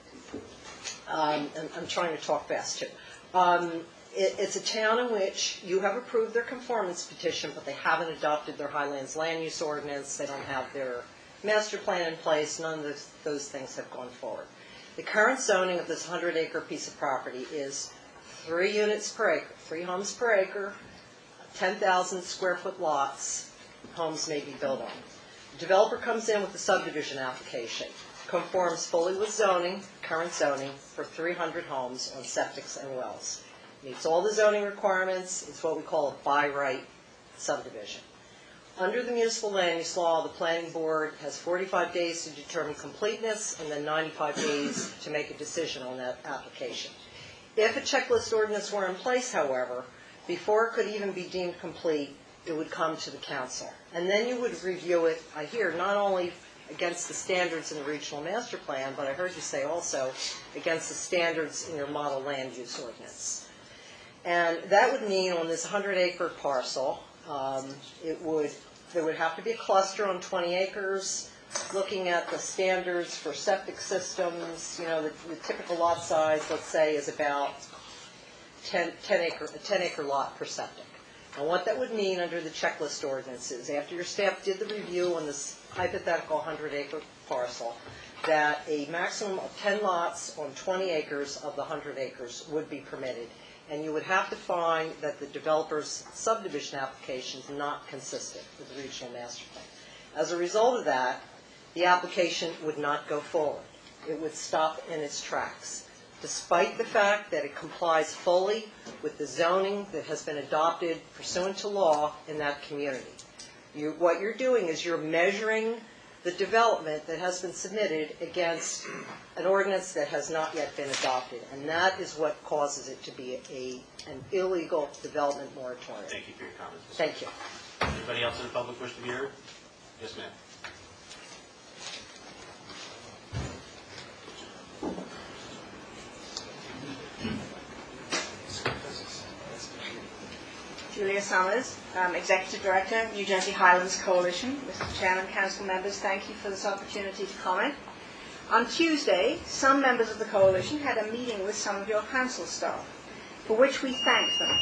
I'm trying to talk fast too. It's a town in which you have approved their conformance petition, but they haven't adopted their Highlands land use ordinance. They don't have their master plan in place. None of those things have gone forward. The current zoning of this 100-acre piece of property is 3 units per acre, 3 homes per acre, 10,000 square foot lots. Homes may be built on. The developer comes in with a subdivision application, conforms fully with zoning, current zoning, for 300 homes on septics and wells. Meets all the zoning requirements. It's what we call a by right subdivision. Under the municipal land use law, the planning board has 45 days to determine completeness and then 95 days to make a decision on that application. If a checklist ordinance were in place, however, before it could even be deemed complete, it would come to the council. And then you would review it, I hear, not only against the standards in the regional master plan, but I heard you say also against the standards in your model land use ordinance. And that would mean on this 100-acre parcel, there would have to be a cluster on 20 acres, looking at the standards for septic systems. You know, the typical lot size, let's say, is about 10 acre lot per septic. And what that would mean under the checklist ordinances, after your staff did the review on this hypothetical 100-acre parcel, that a maximum of 10 lots on 20 acres of the 100 acres would be permitted. And you would have to find that the developer's subdivision application is not consistent with the regional master plan. As a result of that, the application would not go forward. It would stop in its tracks, despite the fact that it complies fully with the zoning that has been adopted pursuant to law in that community. What you're doing is you're measuring the development that has been submitted against an ordinance that has not yet been adopted, and that is what causes it to be an illegal development moratorium. Thank you for your comments. Thank you. Anybody else in the public wish to be heard? Yes, ma'am. Julia Summers, Executive Director, New Jersey Highlands Coalition. Mr. Chairman, Council members, thank you for this opportunity to comment. On Tuesday, some members of the Coalition had a meeting with some of your council staff, for which we thank them.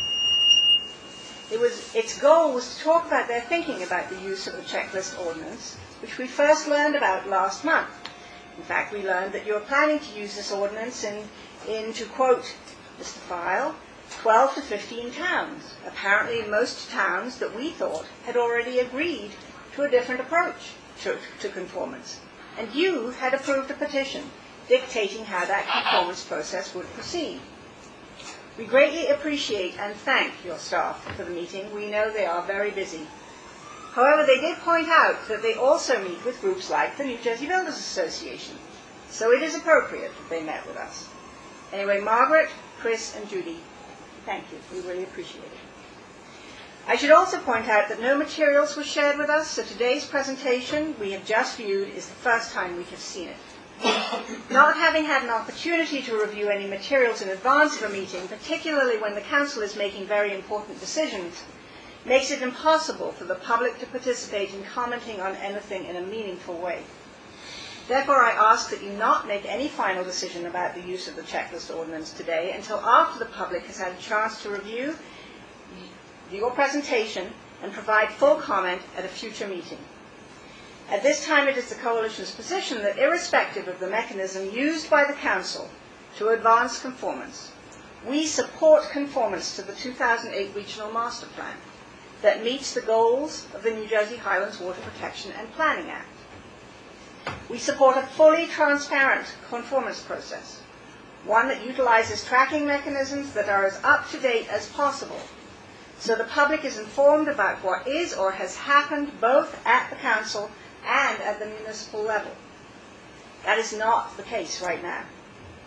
Its goal was to talk about their thinking about the use of the checklist ordinance, which we first learned about last month. In fact, we learned that you are planning to use this ordinance in to quote Mr. File, 12 to 15 towns. Apparently most towns that we thought had already agreed to a different approach to conformance. And you had approved a petition dictating how that conformance process would proceed. We greatly appreciate and thank your staff for the meeting. We know they are very busy. However, they did point out that they also meet with groups like the New Jersey Builders Association. So it is appropriate that they met with us. Anyway, Margaret, Chris, and Judy, thank you. We really appreciate it. I should also point out that no materials were shared with us, so today's presentation we have just viewed is the first time we have seen it. Not having had an opportunity to review any materials in advance of a meeting, particularly when the Council is making very important decisions, makes it impossible for the public to participate in commenting on anything in a meaningful way. Therefore, I ask that you not make any final decision about the use of the checklist ordinance today until after the public has had a chance to review your presentation and provide full comment at a future meeting. At this time, it is the Coalition's position that irrespective of the mechanism used by the Council to advance conformance, we support conformance to the 2008 Regional Master Plan that meets the goals of the New Jersey Highlands Water Protection and Planning Act. We support a fully transparent conformance process, one that utilizes tracking mechanisms that are as up-to-date as possible, so the public is informed about what is or has happened both at the Council and at the municipal level. That is not the case right now.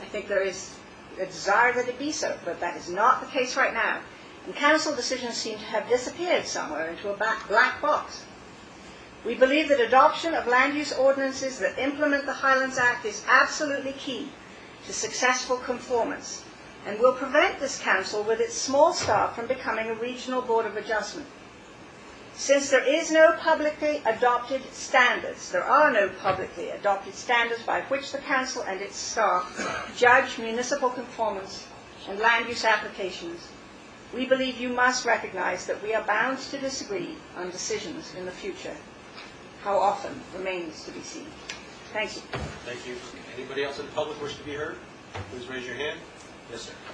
I think there is a desire that it be so, but that is not the case right now. And council decisions seem to have disappeared somewhere into a black box. We believe that adoption of land use ordinances that implement the Highlands Act is absolutely key to successful conformance and will prevent this council with its small staff from becoming a regional board of adjustment. Since there is no publicly adopted standards, there are no publicly adopted standards by which the council and its staff judge municipal conformance and land use applications, we believe you must recognize that we are bound to disagree on decisions in the future. How often remains to be seen. Thank you. Thank you. Anybody else in the public wish to be heard? Please raise your hand. Yes, sir.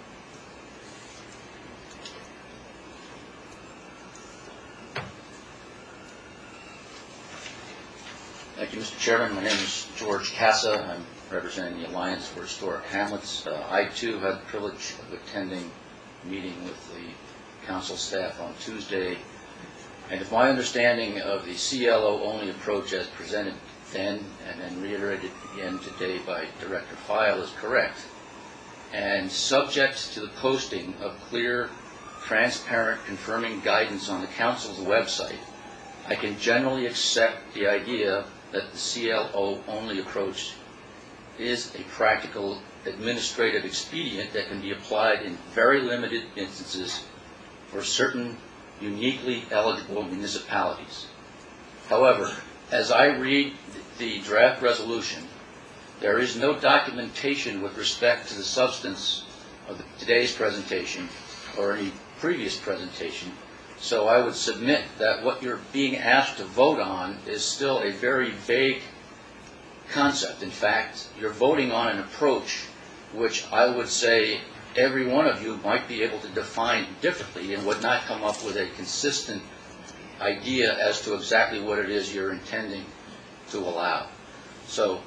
Thank you, Mr. Chairman. My name is George Casa. I'm representing the Alliance for Historic Hamlets. I, too, had the privilege of attending a meeting with the council staff on Tuesday. And if my understanding of the CLO-only approach as presented then and then reiterated again today by Director File is correct, and subject to the posting of clear, transparent, confirming guidance on the council's website, I can generally accept the idea that the CLO-only approach is a practical administrative expedient that can be applied in very limited instances for certain uniquely eligible municipalities. However, as I read the draft resolution, there is no documentation with respect to the substance of today's presentation or any previous presentation, so I would submit that what you're being asked to vote on is still a very vague concept. In fact, you're voting on an approach which I would say every one of you might be able to define differently and would not come up with a consistent idea as to exactly what it is you're intending to allow. So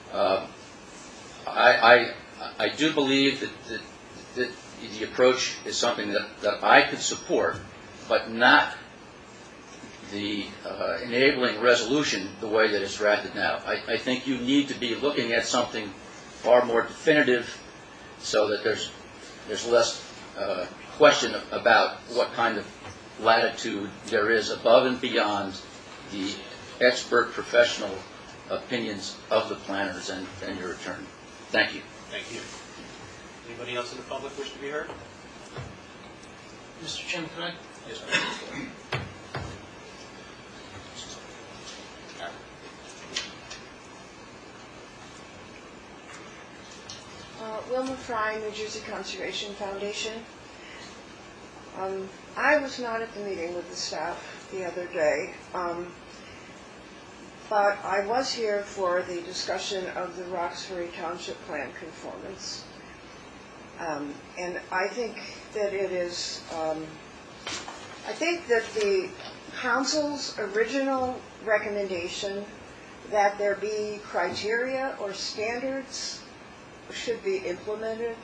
I do believe that the approach is something that I could support, but not the enabling resolution the way that it's drafted now. I think you need to be looking at something far more definitive so that there's less question about what kind of latitude there is above and beyond the expert professional opinions of the planners and your attorney. Thank you. Thank you. Anybody else in the public wish to be heard? Mr. Chairman, can I? Yes, sir. Wilma Fry, New Jersey Conservation Foundation. I was not at the meeting with the staff the other day, but I was here for the discussion of the Roxbury Township Plan conformance. And I think that it is, I think that the council's original recommendation that there be criteria or standards should be implemented.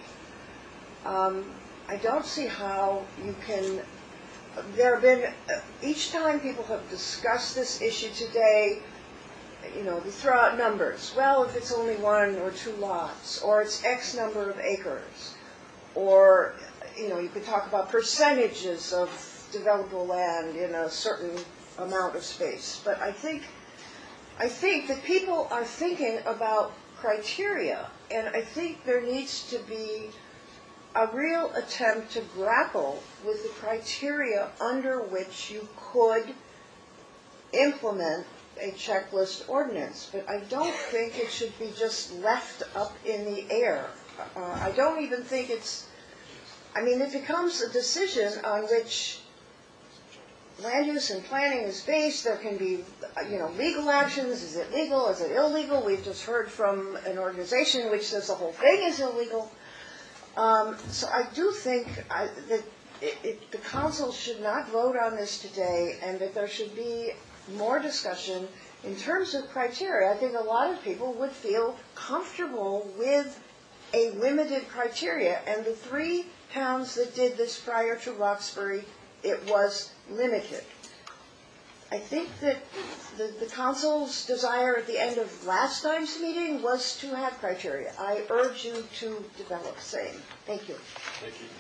I don't see how you can, there have been, each time people have discussed this issue today, you know, they throw out numbers. Well, if it's only 1 or 2 lots, or it's X number of acres, or, you know, you could talk about percentages of developable land in a certain amount of space. But I think that people are thinking about criteria, and I think there needs to be a real attempt to grapple with the criteria under which you could implement a checklist ordinance. But I don't think it should be just left up in the air. I don't even think it's, I mean, it becomes a decision on which land use and planning is based. There can be, you know, legal actions. Is it legal? Is it illegal? We've just heard from an organization which says the whole thing is illegal. So I do think that the council should not vote on this today, and that there should be more discussion in terms of criteria. I think a lot of people would feel comfortable with a limited criteria, and the 3 towns that did this prior to Roxbury, it was limited. I think that the council's desire at the end of last time's meeting was to have criteria. I urge you to develop same. Thank you. Thank you.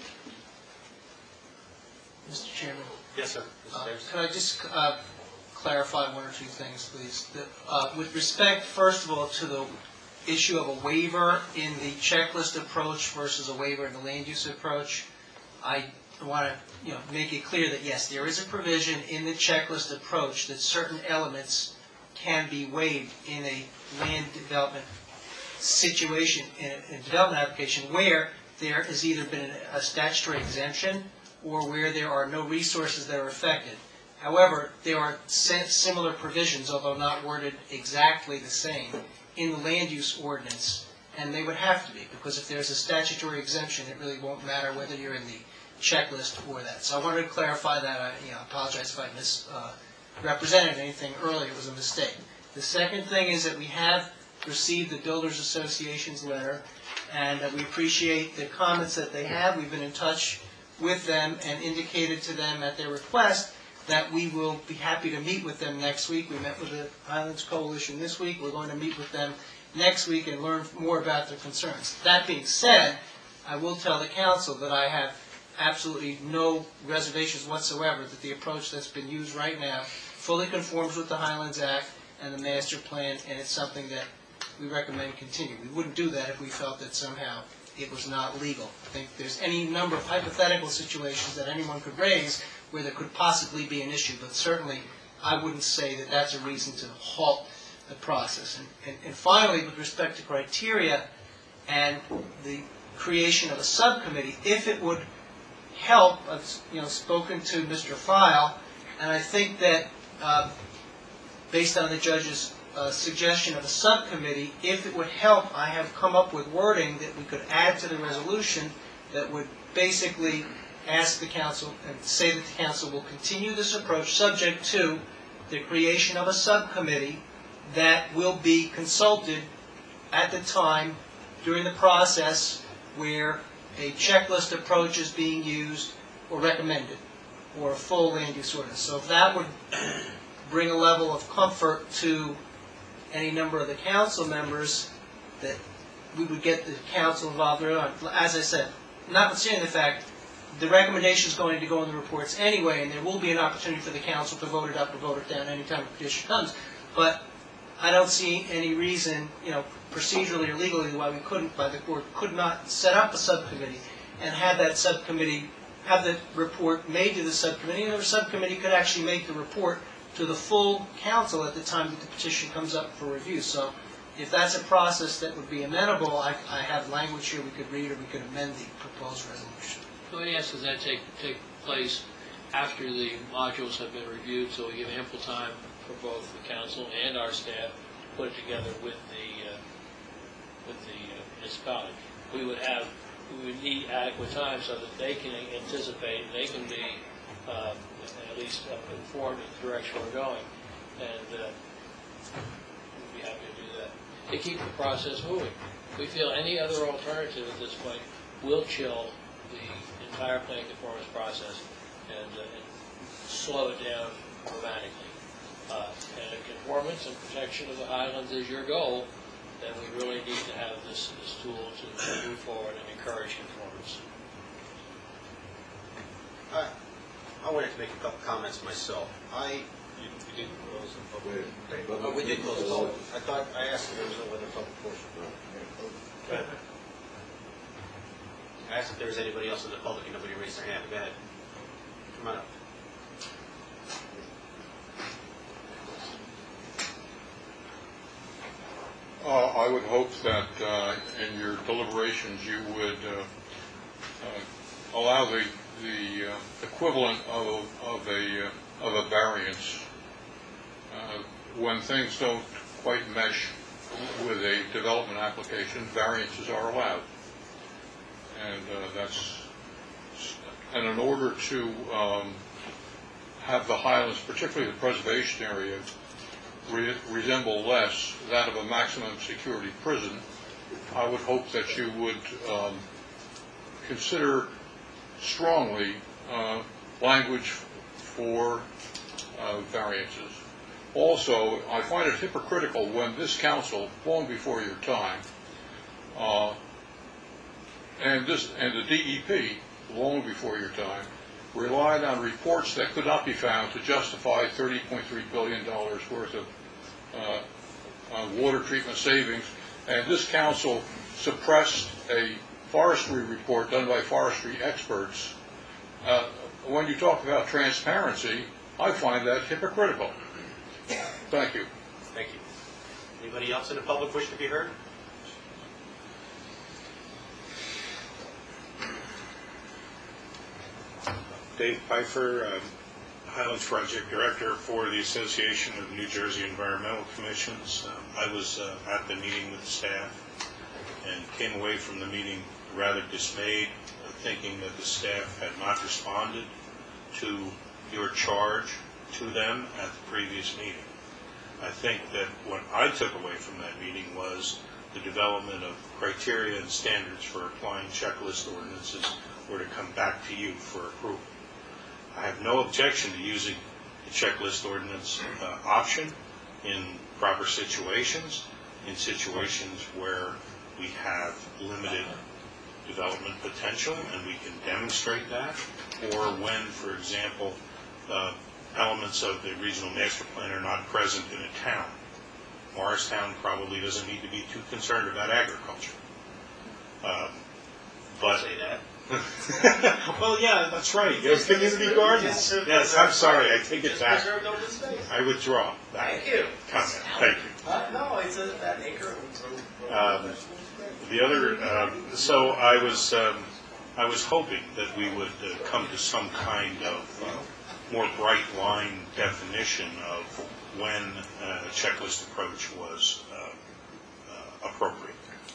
Mr. Chairman. Yes, sir. Can I just clarify one or two things, please? With respect, first of all, to the issue of a waiver in the checklist approach versus a waiver in the land use approach, I want to make it clear that, yes, there is a provision in the checklist approach that certain elements can be waived in a land development situation, in a development application, where there has either been a statutory exemption or where there are no resources that are affected. However, there are similar provisions, although not worded exactly the same, in the land use ordinance, and they would have to be, because if there's a statutory exemption, it really won't matter whether you're in the checklist or that. So I wanted to clarify that. I apologize if I misrepresented anything earlier. It was a mistake. The second thing is that we have received the Builders Association's letter, and we appreciate the comments that they have. We've been in touch with them and indicated to them at their request that we will be happy to meet with them next week. We met with the Highlands Coalition this week. We're going to meet with them next week and learn more about their concerns. That being said, I will tell the council that I have absolutely no reservations whatsoever that the approach that's been used right now fully conforms with the Highlands Act and the master plan, and it's something that we recommend continue. We wouldn't do that if we felt that somehow it was not legal. I think there's any number of hypothetical situations that anyone could raise where there could possibly be an issue, but certainly I wouldn't say that that's a reason to halt the process. And finally, with respect to criteria and the creation of a subcommittee, if it would help, I've spoken to Mr. File, and I think that based on the judge's suggestion of a subcommittee, if it would help, I have come up with wording that we could add to the resolution that would basically ask the council and say that the council will continue this approach subject to the creation of a subcommittee that will be consulted at the time during the process where a checklist approach is being used or recommended, or a full land use ordinance. So if that would bring a level of comfort to any number of the council members, that we would get the council involved early on. As I said, notwithstanding the fact the recommendation is going to go in the reports anyway, and there will be an opportunity for the council to vote it up or vote it down any time a petition comes. But I don't see any reason, procedurally or legally, why we couldn't, by the court, could not set up a subcommittee and have that subcommittee, have the report made to the subcommittee, and the subcommittee could actually make the report to the full council at the time that the petition comes up for review. So if that's a process that would be amenable, I have language here we could read, or we could amend the proposed resolution. Let me ask, does that take place after the modules have been reviewed, so we give ample time for both the council and our staff to put it together with the municipality? We would need adequate time so that they can anticipate, they can be at least informed of the direction we're going, and we'd be happy to do that to keep the process moving. We feel any other alternative at this point will chill the entire plan conformance process and slow it down dramatically. And if conformance and protection of the Highlands is your goal, then we really need to have this tool to move forward and encourage conformance. I wanted to make a couple comments myself. You didn't close the public. Oh, we did close the public. I thought I asked if there was no other public portion. Go ahead. I asked if there was anybody else in the public, and nobody raised their hand. Go ahead. Come on up. I would hope that in your deliberations you would allow the equivalent of a variance when things don't quite mesh with a development application. Variances are allowed, and in order to have the Highlands, particularly the preservation area, resemble less that of a maximum security prison, I would hope that you would consider strongly language for variances. Also, I find it hypocritical when this council, long before your time, and the DEP, long before your time, relied on reports that could not be found to justify $30.3 billion worth of water treatment savings, and this council suppressed a forestry report done by forestry experts. When you talk about transparency, I find that hypocritical. Thank you. Thank you. Anybody else in the public wish to be heard? Dave Pfeiffer, Highlands Project Director for the Association of New Jersey Environmental Commissions. I was at the meeting with the staff and came away from the meeting rather dismayed, thinking that the staff had not responded to your charge to them at the previous meeting. I think that what I took away from that meeting was the development of criteria and standards for applying checklist ordinances were to come back to you for approval. I have no objection to using the checklist ordinance option in proper situations, in situations where we have limited development potential and we can demonstrate that, or when, for example, elements of the regional master plan are not present in a town. Morristown probably doesn't need to be too concerned about agriculture. But say that. Well, yeah, that's right. There's community gardens. Yes, I'm sorry. I take it back. I withdraw that comment. Thank you. No, it's that acre. The other, so I was hoping that we would come to some kind of more bright line definition of when a checklist approach was appropriate.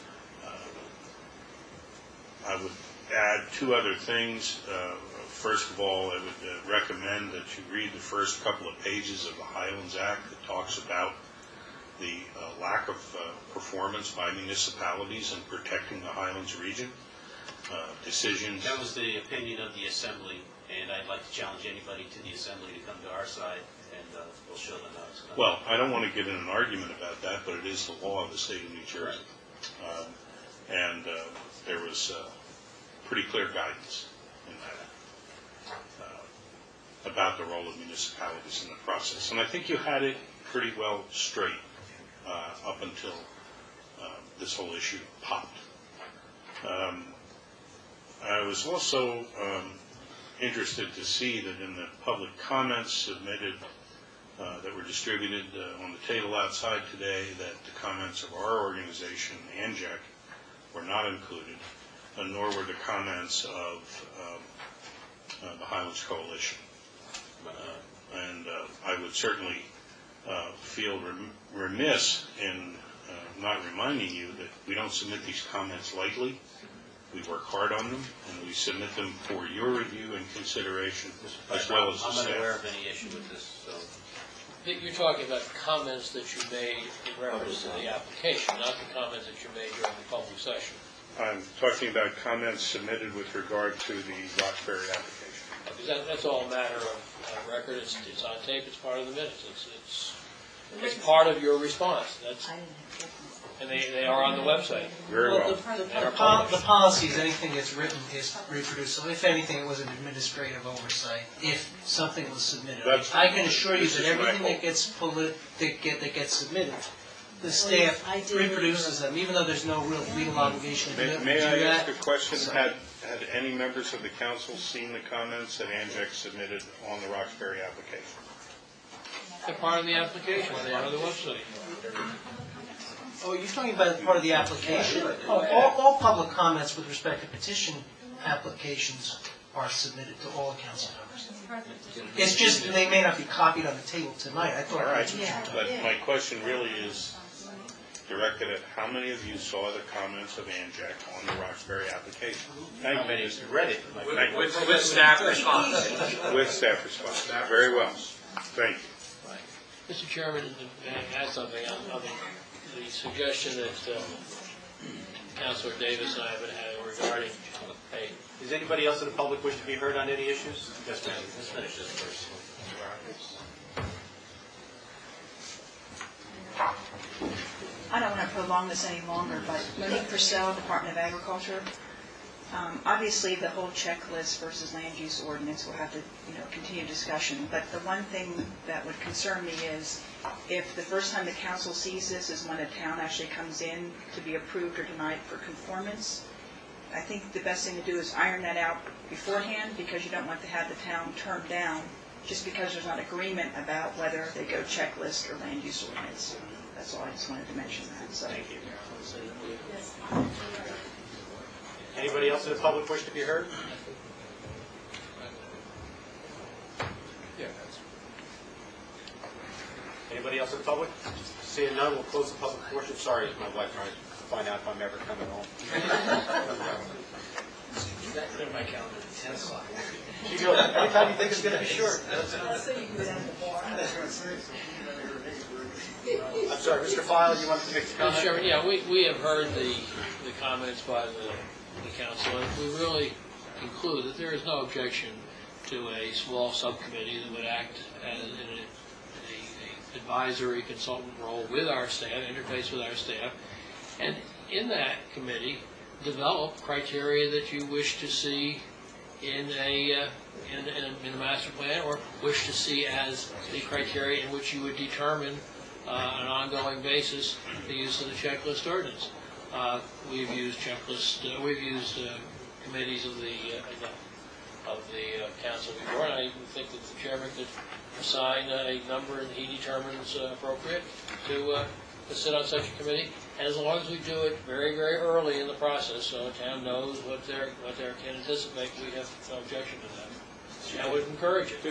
I would add two other things. First of all, I would recommend that you read the first couple of pages of the Highlands Act that talks about the lack of performance by municipalities in protecting the Highlands region. Decisions. That was the opinion of the Assembly, and I'd like to challenge anybody to the Assembly to come to our side, and we'll show them how it's going. Well, I don't want to get in an argument about that, but it is the law of the state of New Jersey. Right. And there was pretty clear guidance in that about the role of municipalities in the process. And I think you had it pretty well straight up until this whole issue popped. I was also interested to see that in the public comments submitted that were distributed on the table outside today, that the comments of our organization, ANJEC, were not included, nor were the comments of the Highlands Coalition. And I would certainly feel remiss in not reminding you that we don't submit these comments lightly. We work hard on them, and we submit them for your review and consideration, as well as the staff. I'm not aware of any issue with this, so. You're talking about comments that you made in reference to the application, not the comments that you made during the public session. I'm talking about comments submitted with regard to the Roxbury application. Because that's all a matter of record. It's on tape. It's part of the minutes. It's part of your response. And they are on the website. Very well. The policies, anything that's written is reproduced. So if anything, it was an administrative oversight. If something was submitted, I can assure you that everything that gets submitted, the staff reproduces them, even though there's no real legal obligation to do that. May I ask a question? Had any members of the council seen the comments that ANJEC submitted on the Roxbury application? They're part of the application. They're on the website. Oh, you're talking about part of the application? All public comments with respect to petition applications are submitted to all council members. It's just they may not be copied on the table tonight. I thought. All right, but my question really is directed at how many of you saw the comments of ANJEC on the Roxbury application? How many read it? With staff response. With staff response. Very well. Thank you. Mr. Chairman, may I add something on the suggestion that Councilor Davis and I have been having regarding. Hey, does anybody else in the public wish to be heard on any issues? Yes, ma'am. Let's finish this first. requirements. I don't want to prolong this any longer, but Monique Purcell, Department of Agriculture. Obviously, the whole checklist versus land use ordinance will have to, continue discussion. But the one thing that would concern me is if the first time the council sees this is when a town actually comes in to be approved or denied for conformance. I think the best thing to do is iron that out beforehand, because you don't want to have the town turned down just because there's not agreement about whether they go checklist or land use ordinance. That's all. I just wanted to mention that. So. Thank you. Anybody else in the public wish to be heard? Yeah, that's Anybody else in the public? Seeing none, we'll close the public portion. Sorry, my wife trying to find out if I'm ever coming home. Put in my calendar at 10 o'clock. She goes, anytime you think it's going to be short. I'm sorry, Mr. File, you wanted to make a comment? Sure, yeah, we have heard the comments by the council, and we really conclude that there is no objection to a small subcommittee that would act as in an advisory consultant role with our staff, interface with our staff, and in that committee, develop criteria that you wish to see in a master plan, or wish to see as the criteria in which you would determine on an ongoing basis the use of the checklist ordinance. We've used committees of the council before, and I think that the chairman could assign a number that he determines appropriate to sit on such a committee. And as long as we do it very, very early in the process, so the town knows what they can anticipate, we have no objection to that. I would encourage it.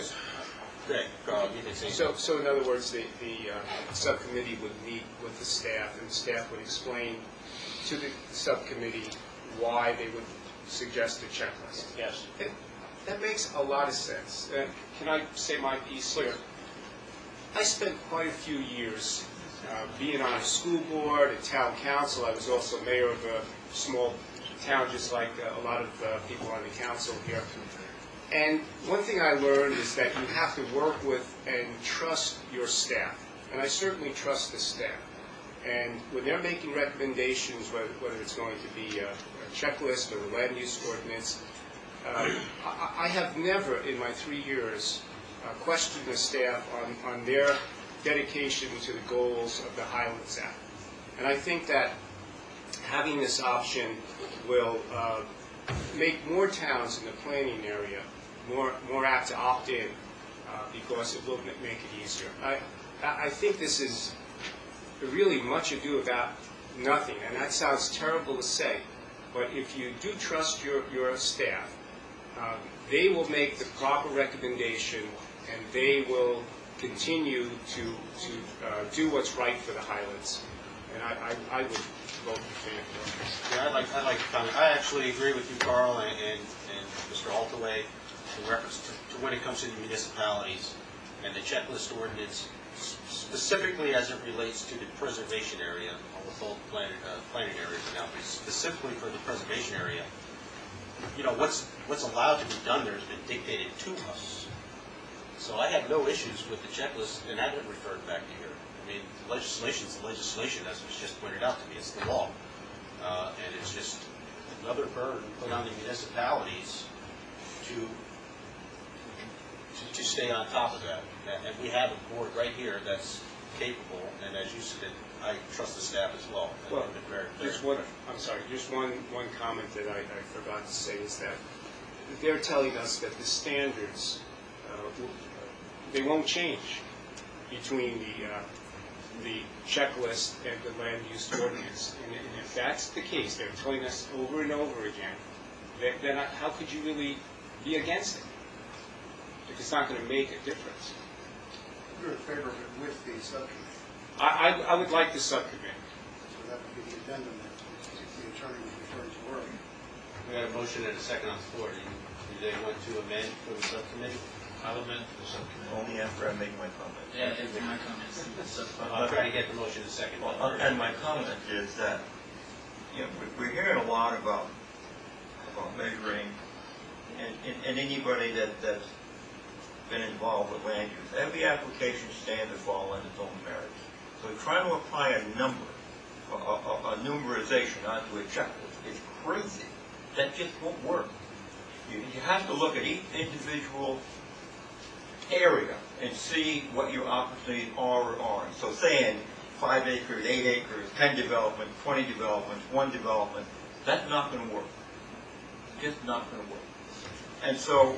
So in other words, the subcommittee would meet with the staff, and the staff would explain to the subcommittee why they would suggest a checklist. Yes. That makes a lot of sense. Can I say my piece here? I spent quite a few years being on a school board, a town council. I was also mayor of a small town, just like a lot of people on the council here. And one thing I learned is that you have to work with and trust your staff. And I certainly trust the staff. And when they're making recommendations, whether it's going to be a checklist or the land use ordinance, I have never in my 3 years questioned the staff on their dedication to the goals of the Highlands Act. And I think that having this option will make more towns in the planning area more apt to opt in because it will make it easier. I think this is really much ado about nothing, and that sounds terrible to say, but if you do trust your staff, they will make the proper recommendation, and they will continue to do what's right for the Highlands. And I would vote in favor. Yeah, I'd like to comment. I actually agree with you, Carl, and Mr. Altaway in reference to when it comes to the municipalities and the checklist ordinance, specifically as it relates to the preservation area, almost all the planning areas now, but specifically for the preservation area. What's allowed to be done there has been dictated to us. So I have no issues with the checklist, and I haven't referred back to here. I mean, legislation is the legislation, as was just pointed out to me. It's the law. And it's just another burden put on the municipalities to stay on top of that. And we have a board right here that's capable, and as you said, I trust the staff as well. Well, just one comment that I forgot to say is that they're telling us that the standards, they won't change between the checklist and the land use ordinance. And if that's the case, they're telling us over and over again, then how could you really be against it if it's not going to make a difference? You're in favor of it with the subcommittee. I would like the subcommittee. So that would be the addendum that the attorney was referring to earlier. We have a motion and a second on the floor. Do they want to amend for the subcommittee? I'll amend for the subcommittee. Only after I make my comment. Yeah, my comments. I'll try to get the motion in a second. And my comment is that, we're hearing a lot about measuring, and anybody that been involved with land use. Every application stands or falls on its own merits. So trying to apply a number, a numerization onto a checklist is crazy. That just won't work. You have to look at each individual area and see what your opportunities are or aren't. So saying 5 acres, 8 acres, 10 developments, 20 developments, 1 development, that's not going to work. Just not going to work. And so,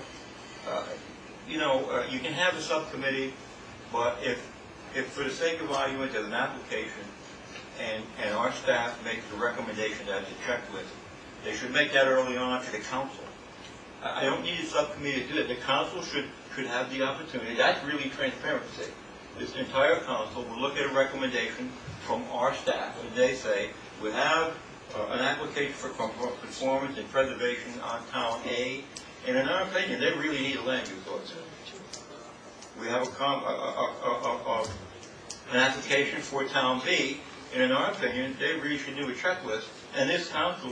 you can have a subcommittee, but if for the sake of argument there's an application and our staff makes the recommendation as a checklist, they should make that early on to the council. I don't need a subcommittee to do it. The council should have the opportunity. That's really transparency. This entire council will look at a recommendation from our staff, and they say, we have an application for conformance and preservation on town A, and in our opinion, they really need a land use ordinance. We have an application for town B, and in our opinion, they really should do a checklist, and this council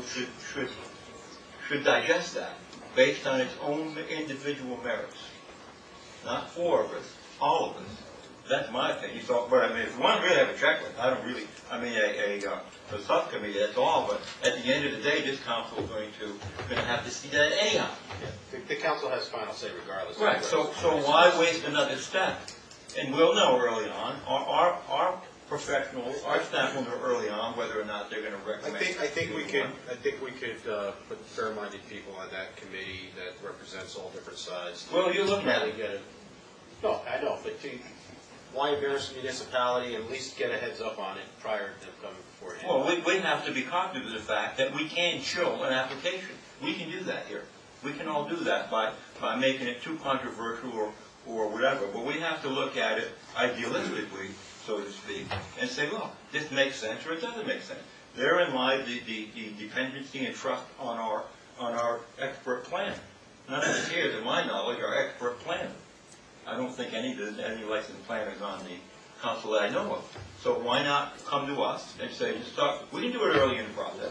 should digest that based on its own individual merits. Not 4 of us, all of us. That's my opinion. So, but I mean, if you want to really have a checklist, I don't really, I mean, a subcommittee, that's all, but at the end of the day, this council is going to have to see that anyhow. Yeah. The council has final say regardless. Right, so why waste another step? And we'll know early on, our professionals, our staff will know early on whether or not they're going to recommend. I think we could put fair-minded people on that committee that represents all different sides. Well, you're looking at it. No, I know, but why embarrass the municipality and at least get a heads up on it prior to them coming before you? Well, we have to be cognizant of the fact that we can show an application. We can do that here. We can all do that by making it too controversial or whatever. But we have to look at it idealistically, so to speak, and say, well, this makes sense or it doesn't make sense. Therein lies the dependency and trust on our expert planner. None of us here, to my knowledge, are expert planners. I don't think any licensed planners on the council that I know of. So why not come to us and say, we can do it early in the process.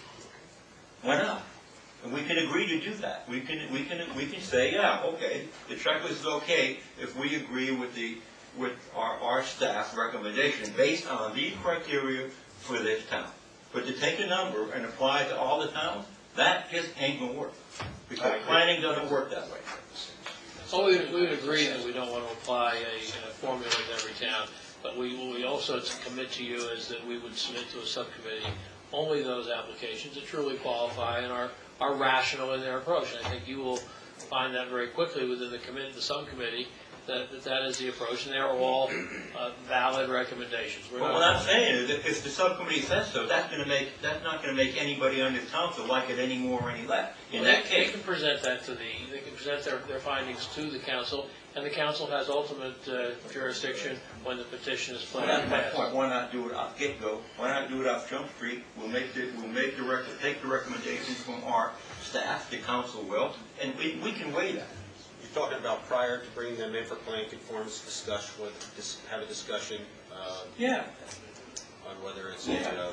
Why not? And we can agree to do that. We can say, yeah, okay, the checklist is okay if we agree with our staff recommendation based on these criteria for this town. But to take a number and apply it to all the towns, that just ain't gonna work. Because planning doesn't work that way. So we would agree that we don't want to apply a formula to every town, but we also commit to you is that we would submit to a subcommittee only those applications that truly qualify and are rational in their approach. And I think you will find that very quickly within the subcommittee that is the approach, and they're all valid recommendations. Well, what I'm saying is, if the subcommittee says so, that's not going to make anybody on this council like it any more or any less. In that case, they can present that they can present their findings to the council, and the council has ultimate jurisdiction when the petition is planned. Well, that's my point. Why not do it off get-go? Why not do it off Jump Street? We'll take the recommendations from our staff, the council will, and we can weigh that. You're talking about prior to bringing them in for planning conformance discussion, have a discussion. Yeah. On whether it's Exactly.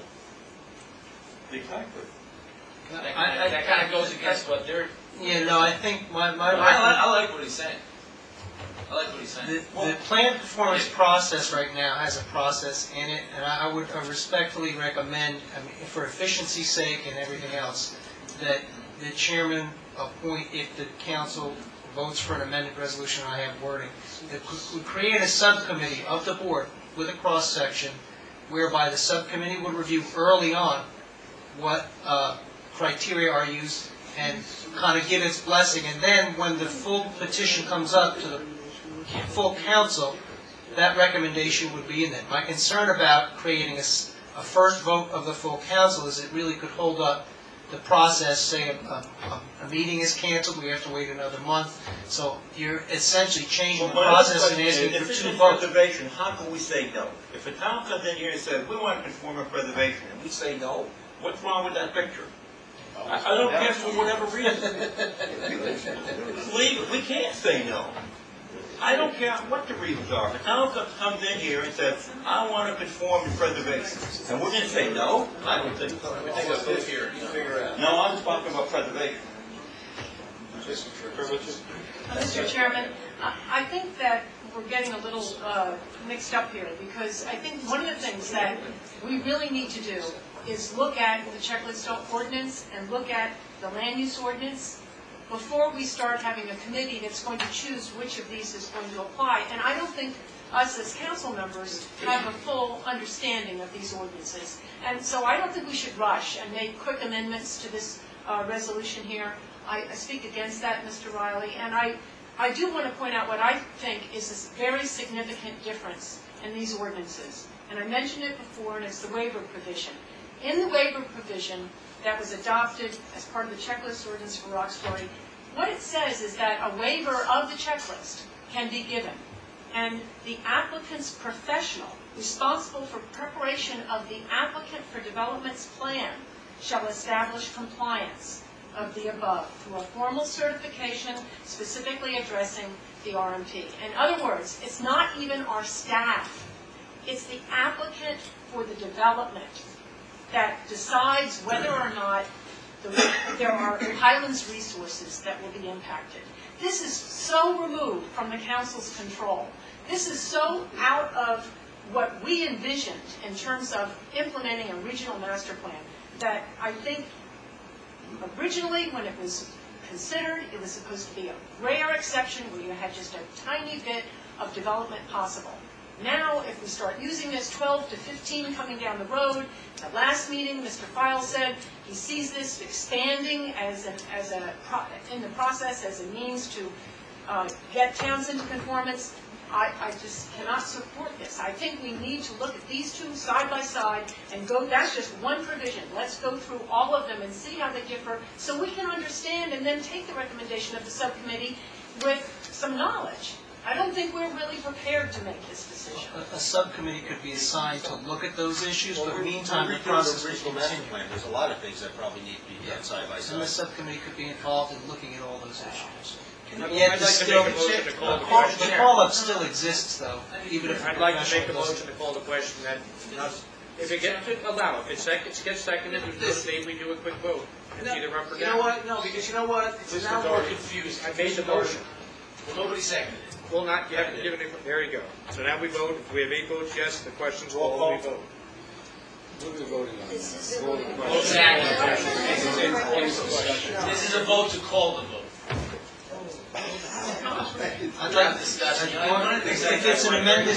That kind of goes against what they're... Yeah, no, I think I like what he's saying. I like what he's saying. The plan performance process right now has a process in it, and I would respectfully recommend, for efficiency's sake and everything else, that the chairman appoint, if the council votes for an amended resolution, I have wording, that we create a subcommittee of the board with a cross-section whereby the subcommittee would review early on what criteria are used and kind of give its blessing. And then when the full petition comes up to the full council, that recommendation would be in there. My concern about creating a first vote of the full council is it really could hold up the process. Say a meeting is canceled, we have to wait another month. So you're essentially changing the process and asking for 2 votes. Preservation, how can we say no? If a town comes in here and says, we want to conform with preservation, and we say no, what's wrong with that picture? I don't care for whatever reason. Legally, we can't say no. I don't care what the reasons are. If a town comes in here and says, I want to conform to preservation, and we're going to say no, I don't think so. We think of this here. No, I'm talking about preservation. Mr. Chairman, I think that we're getting a little mixed up here, because I think one of the things that we really need to do is look at the checklist ordinance and look at the land use ordinance before we start having a committee that's going to choose which of these is going to apply. And I don't think us as council members have a full understanding of these ordinances. And so I don't think we should rush and make quick amendments to this resolution here. I speak against that, Mr. Riley. And I do want to point out what I think is this very significant difference in these ordinances. And I mentioned it before, and it's the waiver provision. In the waiver provision that was adopted as part of the checklist ordinance for Roxbury, what it says is that a waiver of the checklist can be given, and the applicant's professional responsible for preparation of the applicant for development's plan shall establish compliance of the above through a formal certification specifically addressing the RMP. In other words, it's not even our staff, it's the applicant for the development that decides whether or not there are Highlands resources that will be impacted. This is so removed from the council's control. This is so out of what we envisioned in terms of implementing a regional master plan that I think originally when it was considered, it was supposed to be a rare exception where you had just a tiny bit of development possible. Now, if we start using this 12 to 15 coming down the road, at last meeting, Mr. File said he sees this expanding in the process as a means to get towns into conformance. I just cannot support this. I think we need to look at these two side by side and go, that's just one provision. Let's go through all of them and see how they differ so we can understand and then take the recommendation of the subcommittee with some knowledge. I don't think we're really prepared to make this decision. A subcommittee could be assigned to look at those issues, but meantime, the process will continue. There's a lot of things that probably need to be done side by side. And the subcommittee could be involved in looking at all those issues. I'd like to make a motion to call the question. The call-up still exists, though, even if I'd like to make a motion to call the question that, if it gets, allow it, if it gets seconded, maybe we do a quick vote. It's either up or down. You know what? No, because you know what? It's now more confused. I made the motion. Well, nobody seconded it. Well, not yet. There you go. So now we vote. If we have 8 votes yes, the question's called, we vote. What are we voting on? This is a vote to call the vote. I'd like discussion. If it's an amendment,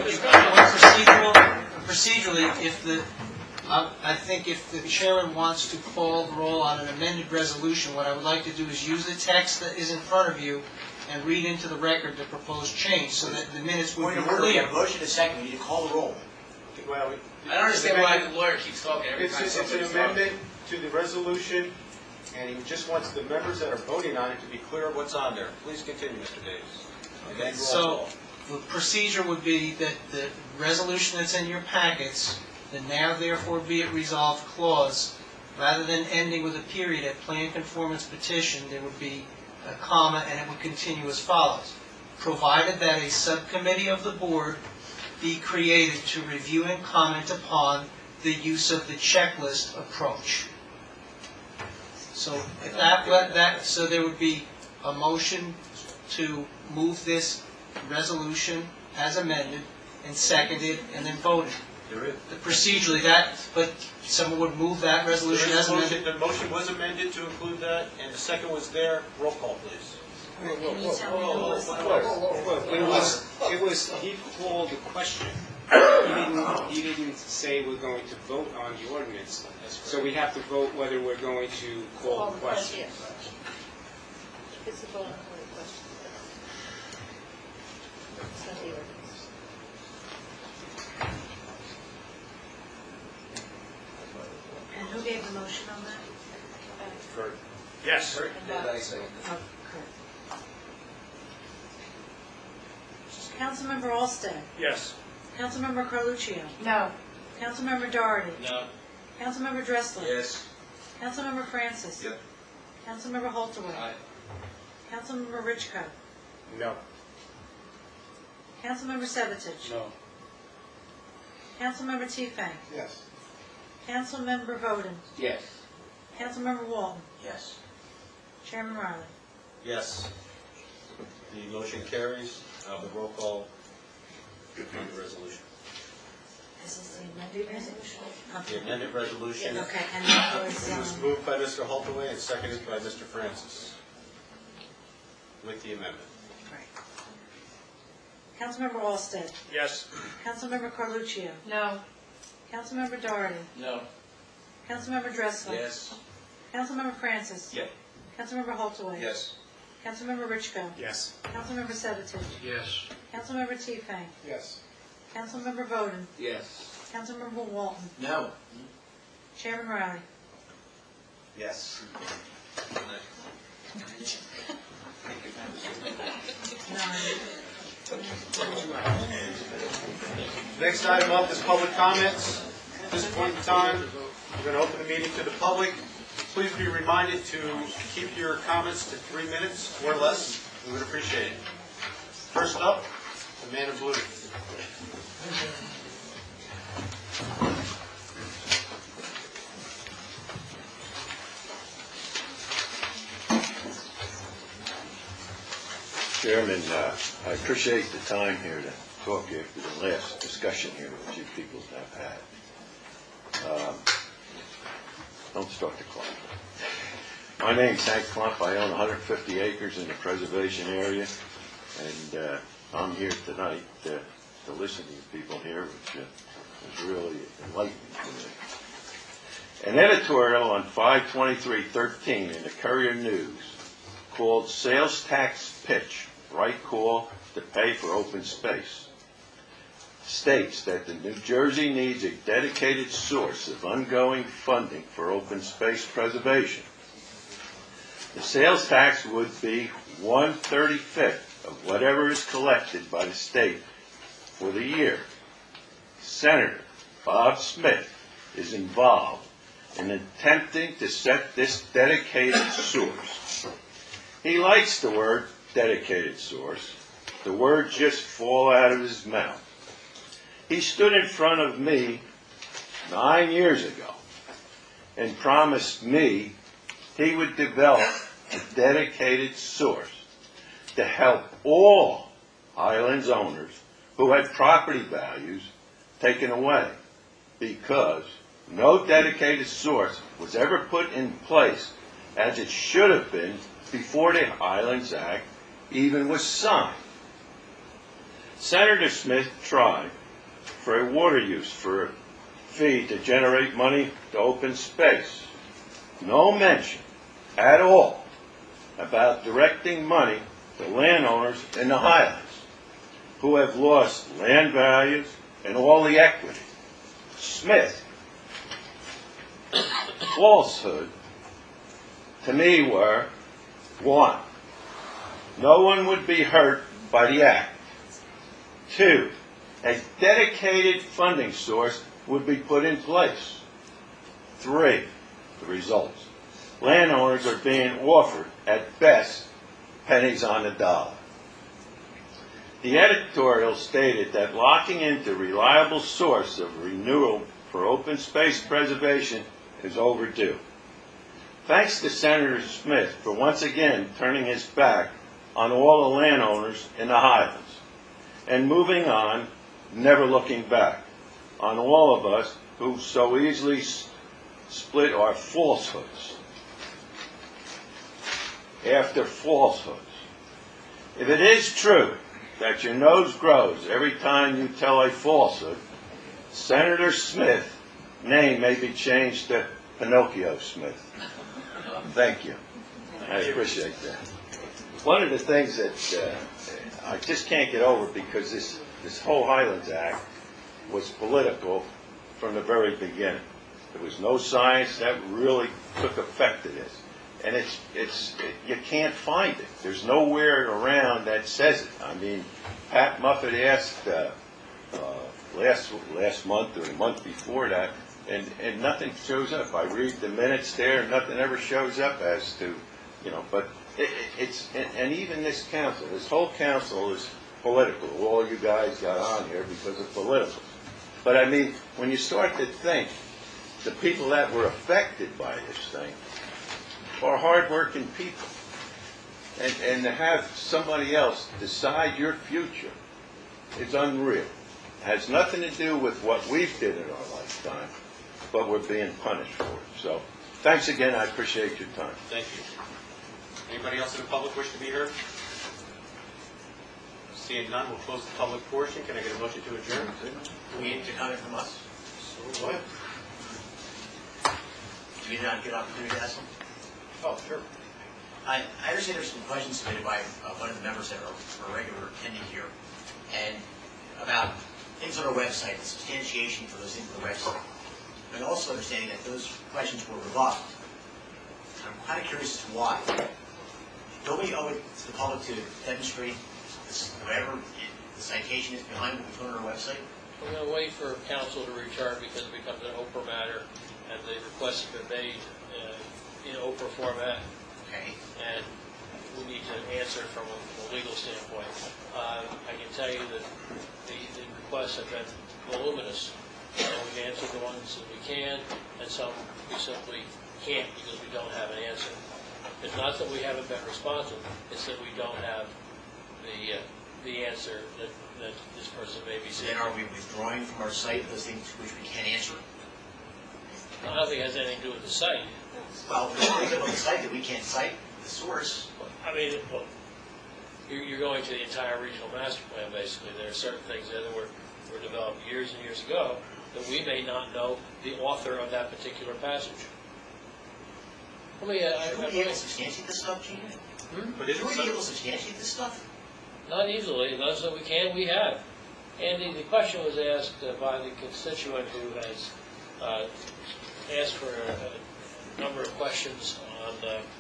procedurally, I think if the chairman wants to call the roll on an amended resolution, what I would like to do is use the text that is in front of you and read into the record the proposed change so that the minutes would be clear. Motion is second, we need to call the roll. Well, I don't understand why the lawyer keeps talking every time it's an amendment to the resolution, and he just wants the members that are voting on it to be clear of what's on there. Please continue, Mr. Davis. Okay, so the procedure would be that the resolution that's in your packets, the now therefore be it resolved clause, rather than ending with a period at plan conformance petition, there would be a comma and it would continue as follows. Provided that a subcommittee of the board be created to review and comment upon the use of the checklist approach. So if so there would be a motion to move this resolution as amended and seconded and then voted. Procedurally, but someone would move that resolution as amended. The motion was amended to include that, and the second was there. Roll call, please. It was, he called the question. He didn't say we're going to vote on the ordinance. So we have to vote whether we're going to call the question. It's a vote on the question. It's not the ordinance. And who gave the motion on that? Kurt. Yes. Councilmember Alsted. Yes. Councilmember Carluccio. No. Councilmember Doherty. No. Councilmember Dressler. Yes. Councilmember Francis. Yep. Councilmember Holterway. Aye. Councilmember Richco. No. Councilmember Sevitich. No. Councilmember Tiefang. Yes. Councilmember Voden. Yes. Councilmember Walton. Yes. Chairman Riley. Yes. The motion carries. The roll call on the resolution. This is the amended resolution? The amended resolution. Okay, and that was, It was moved by Mr. Holtaway and seconded by Mr. Francis. With the amendment. Councilmember Alsted. Yes. Councilmember Carluccio. No. Councilmember Doherty. No. Councilmember Dressler. Yes. Councilmember Francis. Yes. Councilmember Holtaway. Yes. Councilmember Richko. Yes. Councilmember Sedetich. Yes. Councilmember Tiefang. Yes. Councilmember Bowden. Yes. Councilmember Walton. No. Chairman Riley. Yes. Next item up is public comments. At this point in time, we're going to open the meeting to the public. Please be reminded to keep your comments to 3 minutes or less. We would appreciate it. First up, the man in blue. Chairman, I appreciate the time here to talk after the last discussion here that you people have had. Don't start the clock. My name's Hank Klump. I own 150 acres in the preservation area, and I'm here tonight to listen to you people here, which is really enlightening to me. An editorial on 5/23/13 in the Courier News called Sales Tax Pitch, Right Call to Pay for Open Space, states that the New Jersey needs a dedicated source of ongoing funding for open space preservation. The sales tax would be 1/35 of whatever is collected by the state for the year. Senator Bob Smith is involved in attempting to set this dedicated source. He likes the word dedicated source. The words just fall out of his mouth. He stood in front of me 9 years ago and promised me he would develop a dedicated source to help all Highlands owners who had property values taken away, because no dedicated source was ever put in place as it should have been before the Highlands Act even was signed. Senator Smith tried for a water use for a fee to generate money to open space. No mention at all about directing money to landowners in the Highlands who have lost land values and all the equity. Smith, falsehood to me were: 1, no one would be hurt by the act. 2, a dedicated funding source would be put in place. 3, the results: landowners are being offered, at best, pennies on the dollar. The editorial stated that locking into reliable source of renewal for open space preservation is overdue. Thanks to Senator Smith for once again turning his back on all the landowners in the Highlands and moving on, never looking back, on all of us who so easily split our falsehoods after falsehoods. If it is true that your nose grows every time you tell a falsehood, Senator Smith's name may be changed to Pinocchio Smith. Thank you. I appreciate that. One of the things that I just can't get over, because this whole Highlands Act was political from the very beginning. There was no science that really took effect to this. And you can't find it. There's nowhere around that says it. I mean, Pat Muffet asked last month or the month before that, and nothing shows up. I read the minutes there, and nothing ever shows up as to, but and even this council, this whole council is political. All you guys got on here because of political. But I mean, when you start to think, the people that were affected by this thing are hard-working people. and to have somebody else decide your future is unreal. It has nothing to do with what we did in our lifetime, but we're being punished for it. So, thanks again. I appreciate your time. Thank you. Anybody else in the public wish to be heard? Seeing none, we'll close the public portion. Can I get a motion to adjourn? Do we need to comment from us? Go ahead. Do we not get an opportunity to ask them? Oh, sure. I understand there's some questions submitted by one of the members that are regular attending here, and about things on our website, the substantiation for those things on the website. And also understanding that those questions were rebuffed. I'm kind of curious as to why. Don't we owe it to the public to demonstrate this, whatever the citation is behind what we put on our website? We're going to wait for council to return because it becomes an Oprah matter, and the requests have been made in Oprah format. Okay. And we need to answer from a legal standpoint. I can tell you that the requests have been voluminous, and we've answered the ones that we can, and some we simply can't because we don't have an answer. It's not that we haven't been responsive, it's that we don't have the answer that this person may be seeking. Then are we withdrawing from our site those things which we can't answer? I don't think it has anything to do with the site. Well, there's something about the site that we can't cite the source. I mean, look, you're going to the entire regional master plan, basically. There are certain things there that were developed years and years ago that we may not know the author of that particular passage. Should we be able to substantiate this stuff, Gene? But isn't Should we be able to substantiate this stuff? Not easily. Those that we can, we have. Andy, the question was asked by the constituent who has asked for a number of questions on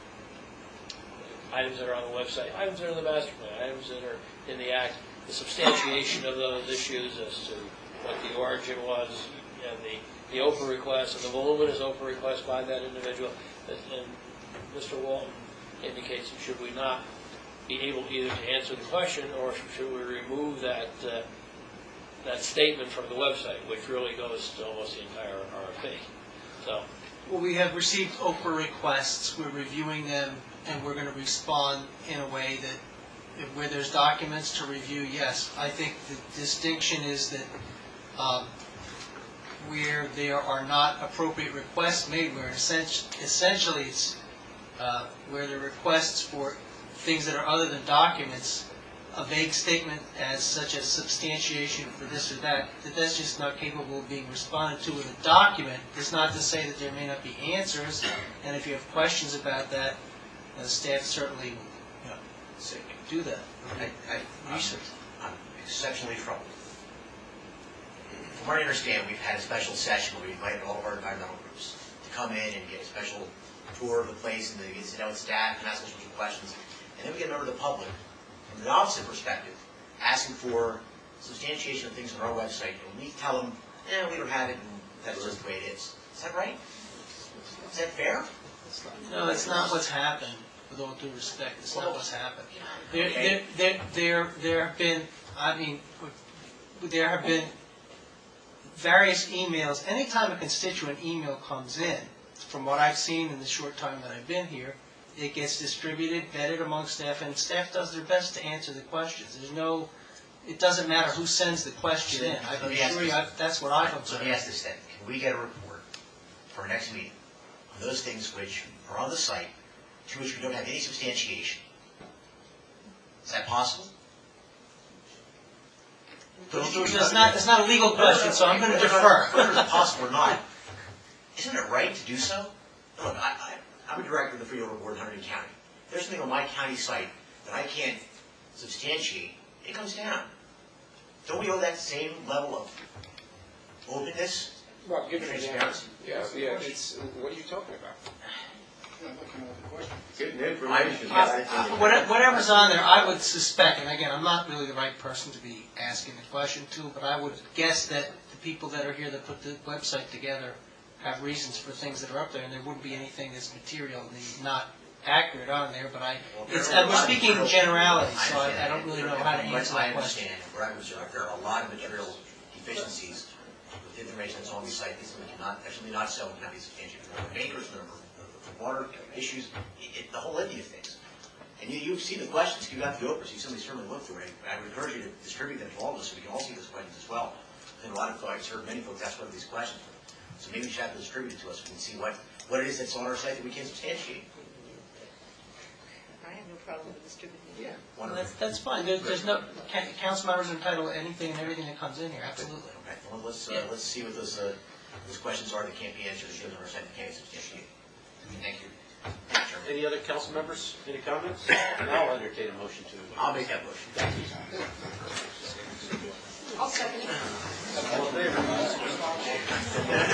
items that are on the website, items that are in the master plan, items that are in the act, the substantiation of those issues as to what the origin was, and the Oprah request, and the voluminous Oprah request by that individual. And Mr. Walton indicates, should we not be able either to answer the question, or should we remove that statement from the website, which really goes to almost the entire RFP. So. Well, we have received Oprah requests, we're reviewing them, and we're going to respond in a way that, where there's documents to review, yes. I think the distinction is that where there are not appropriate requests made, where essentially it's where the requests for things that are other than documents, a vague statement as such as substantiation for this or that, that's just not capable of being responded to with a document. It's not to say that there may not be answers, and if you have questions about that, the staff certainly will do that. Research. I'm exceptionally troubled. From what I understand, we've had a special session where we invited all of our environmental groups to come in and get a special tour of the place and to sit down with staff and ask all sorts of questions. And then we get a member of the public, from the opposite perspective, asking for substantiation of things on our website, and we tell them, we don't have it, and that's just the way it is. Is that right? Is that fair? No, that's not what's happened, with all due respect. It's not what's happened. There have been, there have been various emails. Anytime a constituent email comes in, from what I've seen in the short time that I've been here, it gets distributed, vetted among staff, and staff does their best to answer the questions. There's no, it doesn't matter who sends the question in. I can assure you that's what I've observed. Let me ask this then. Can we get a report for our next meeting on those things which are on the site to which we don't have any substantiation? Is that possible? It's not a legal question, so I'm going to defer. Whether it's possible or not, isn't it right to do so? Look, I'm a director of the Freeholder Board in Hunterdon County. If there's something on my county site that I can't substantiate, it comes down. Don't we owe that same level of openness? Rob, give me an transparency? answer. Yeah, it's, what are you talking about? Getting information. Whatever's on there, I would suspect, and again, I'm not really the right person to be asking the question to, but I would guess that the people that are here that put the website together have reasons for things that are up there, and there wouldn't be anything that's materially not accurate on there, but we're speaking in generality, so I don't really know how to answer that question. I understand, where I've observed, there are a lot of material deficiencies with information that's on the site that simply not so cannot be substantiated. The number of acres, the number of water issues, the whole litany of things. And you've seen the questions, you got the Oprahs, you certainly looked through it. I would encourage you to distribute them to all of us so we can all see those questions as well. I think a lot of folks, I've heard many folks ask one of these questions. So maybe we should have to distribute it to us so we can see what it is that's on our site that we can substantiate. I have no problem with distributing. Yeah. Well, that's fine. There's no, council members are entitled to anything and everything that comes in here, absolutely. Okay, well, let's see what those questions are that can't be answered, that on our site that can't be substantiated. Thank you. Any other council members? Any comments? Now I'll entertain a motion to. I'll make that motion. Thank you. I'll second it. All in favor?